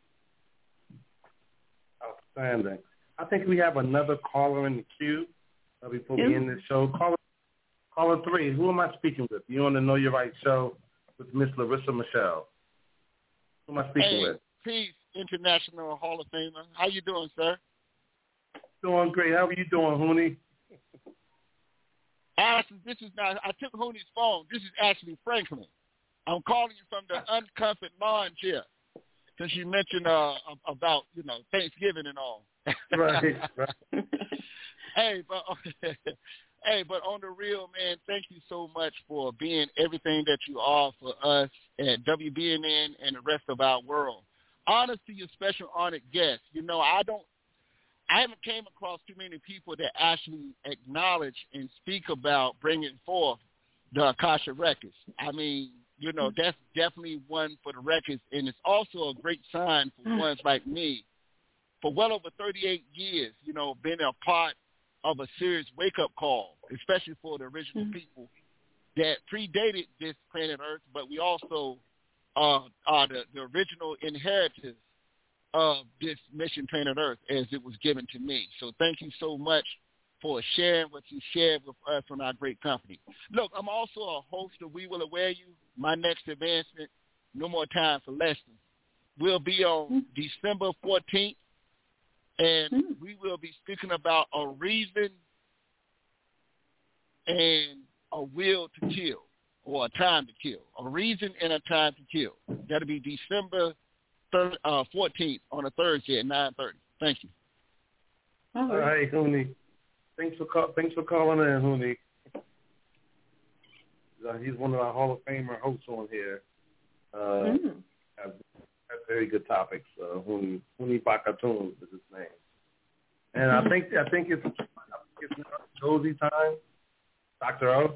Speaker 5: Outstanding. I think we have another caller in the queue before we end the show. Caller 3, who am I speaking with? You on the Know Your Right show with Miss Larissa Michelle. Who am I speaking with?
Speaker 9: Peace, International Hall of Famer. How you doing, sir?
Speaker 5: Doing great. How are you doing, Hooney?
Speaker 9: Actually, I took Hooney's phone. This is actually Franklin. I'm calling you from the uncomfort lawn chair since you mentioned about, Thanksgiving and all.
Speaker 5: Right.
Speaker 9: Hey, but on the real, man, thank you so much for being everything that you are for us at WBNN and the rest of our world. Honor to your special honored guest. I haven't came across too many people that actually acknowledge and speak about bringing forth the Akasha Records. I mean, that's definitely one for the records, and it's also a great sign for ones like me. For well over 38 years, been a part of a serious wake-up call, especially for the original people that predated this planet Earth, but we also are the original inheritors of this mission planet Earth as it was given to me. So thank you so much for sharing what you shared with us on our great company. Look, I'm also a host of We Will Aware You, my next advancement, No More Time for Lessons. We'll be on December 14th, and we will be speaking about a reason and a will to kill, or a time to kill. A reason and a time to kill. That'll be December 14th on a Thursday at 9:30. Thank you.
Speaker 5: All right, Hooney. Thanks for calling in, Hooney. He's one of our Hall of Famer hosts on here. Have very good topics. Hooney Bakatoon is his name, and I think it's Josie time. Dr. O.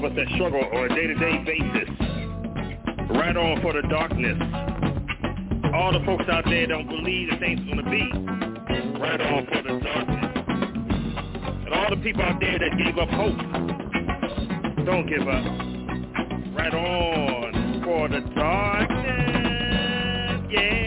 Speaker 6: of us that struggle on a day-to-day basis. Right on for the darkness. All the folks out there don't believe the things are going to be. Right on for the darkness. And all the people out there that gave up hope. Don't give up. Right on for the darkness. Yeah.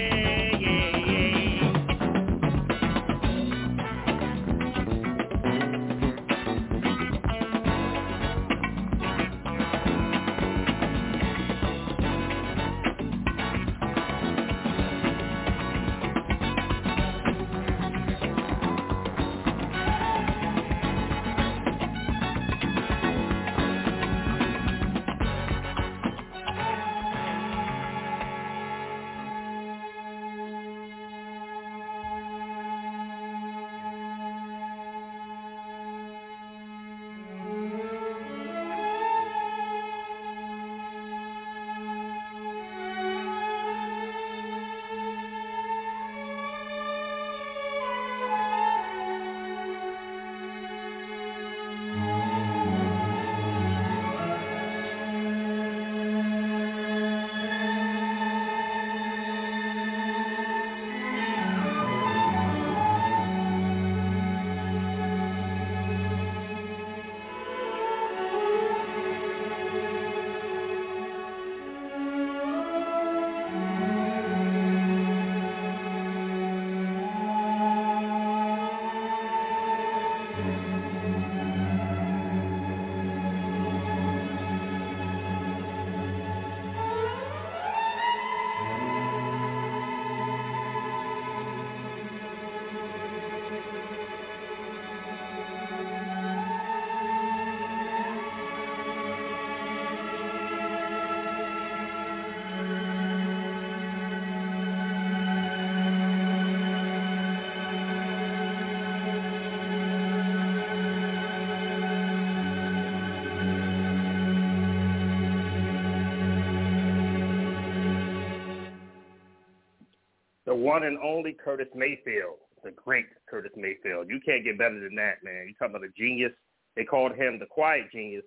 Speaker 6: The one and only Curtis Mayfield, the great Curtis Mayfield. You can't get better than that, man. You're talking about a genius. They called him the quiet genius,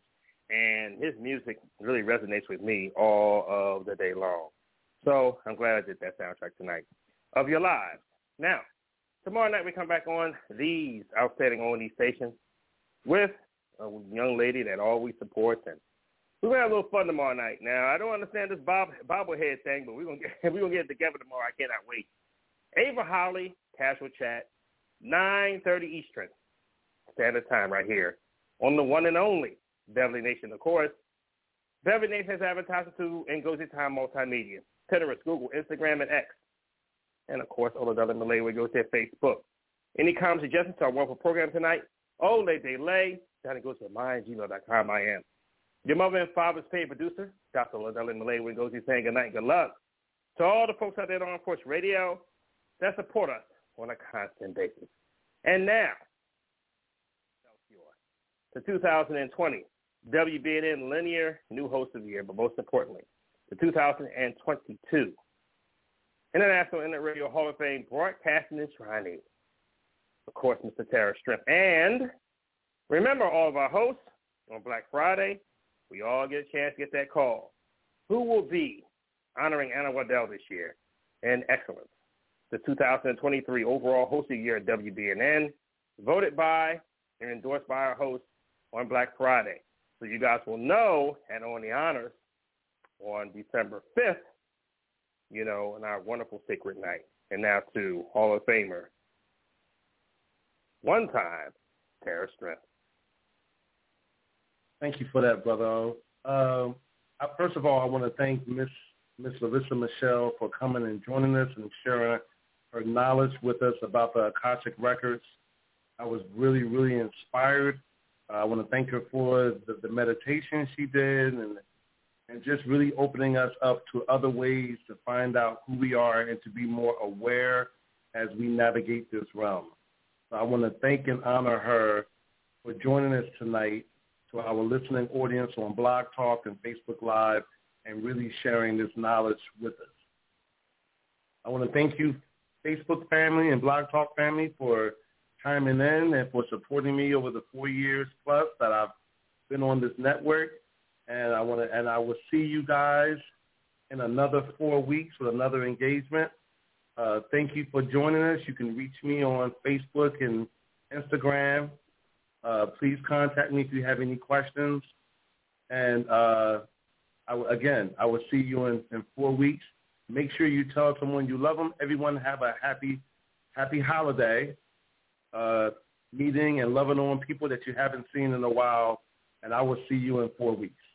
Speaker 6: and his music really resonates with me all of the day long. So I'm glad I did that soundtrack tonight of your lives. Now, tomorrow night we come back on these outstanding O&E stations with a young lady that always supports, and we're going to have a little fun tomorrow night. Now, I don't understand this bobblehead thing, but we're gonna get it together tomorrow. I cannot wait. Ava Holly, Casual Chat, 9:30 Eastern Standard Time right here on the one and only Beverly Nation. Of course, Beverly Nation has advertising to Ngozi Time Multimedia, Pinterest, Google, Instagram, and X. And, of course, Oladella Malay, where goes their Facebook. Any comments, suggestions to our wonderful program tonight? Ole De Lay, Johnny goes to mygmail.com. I am your mother and father's paid producer, Dr. Oladella Malay, where goes saying good night and good luck to all the folks out there on Force Radio that support us on a constant basis. And now, the 2020 WBNN Linear New Host of the Year, but most importantly, the 2022 International Internet Radio Hall of Fame Broadcasting Enshrinee, of course, Mr. Tara Stripp. And remember, all of our hosts on Black Friday, we all get a chance to get that call. Who will be honoring Anna Waddell this year in excellence? The 2023 overall host of the year at WBNN, voted by and endorsed by our hosts on Black Friday. So you guys will know, and on the honors on December 5th, you know, in our wonderful sacred night. And now to Hall of Famer, one time, Tara Stripp.
Speaker 5: Thank you for that, brother. First of all, I want to thank Miss Larissa Michelle for coming and joining us and sharing her knowledge with us about the Akashic Records. I was really, really inspired. I want to thank her for the meditation she did and just really opening us up to other ways to find out who we are and to be more aware as we navigate this realm. So I want to thank and honor her for joining us tonight, to our listening audience on Blog Talk and Facebook Live, and really sharing this knowledge with us. I want to thank you, Facebook family and Blog Talk family, for chiming in and for supporting me over the 4 years plus that I've been on this network. and I will see you guys in another 4 weeks with another engagement. Thank you for joining us. You can reach me on Facebook and Instagram. Please contact me if you have any questions. And I will see you in 4 weeks. Make sure you tell someone you love them. Everyone have a happy holiday, meeting and loving on people that you haven't seen in a while. And I will see you in 4 weeks.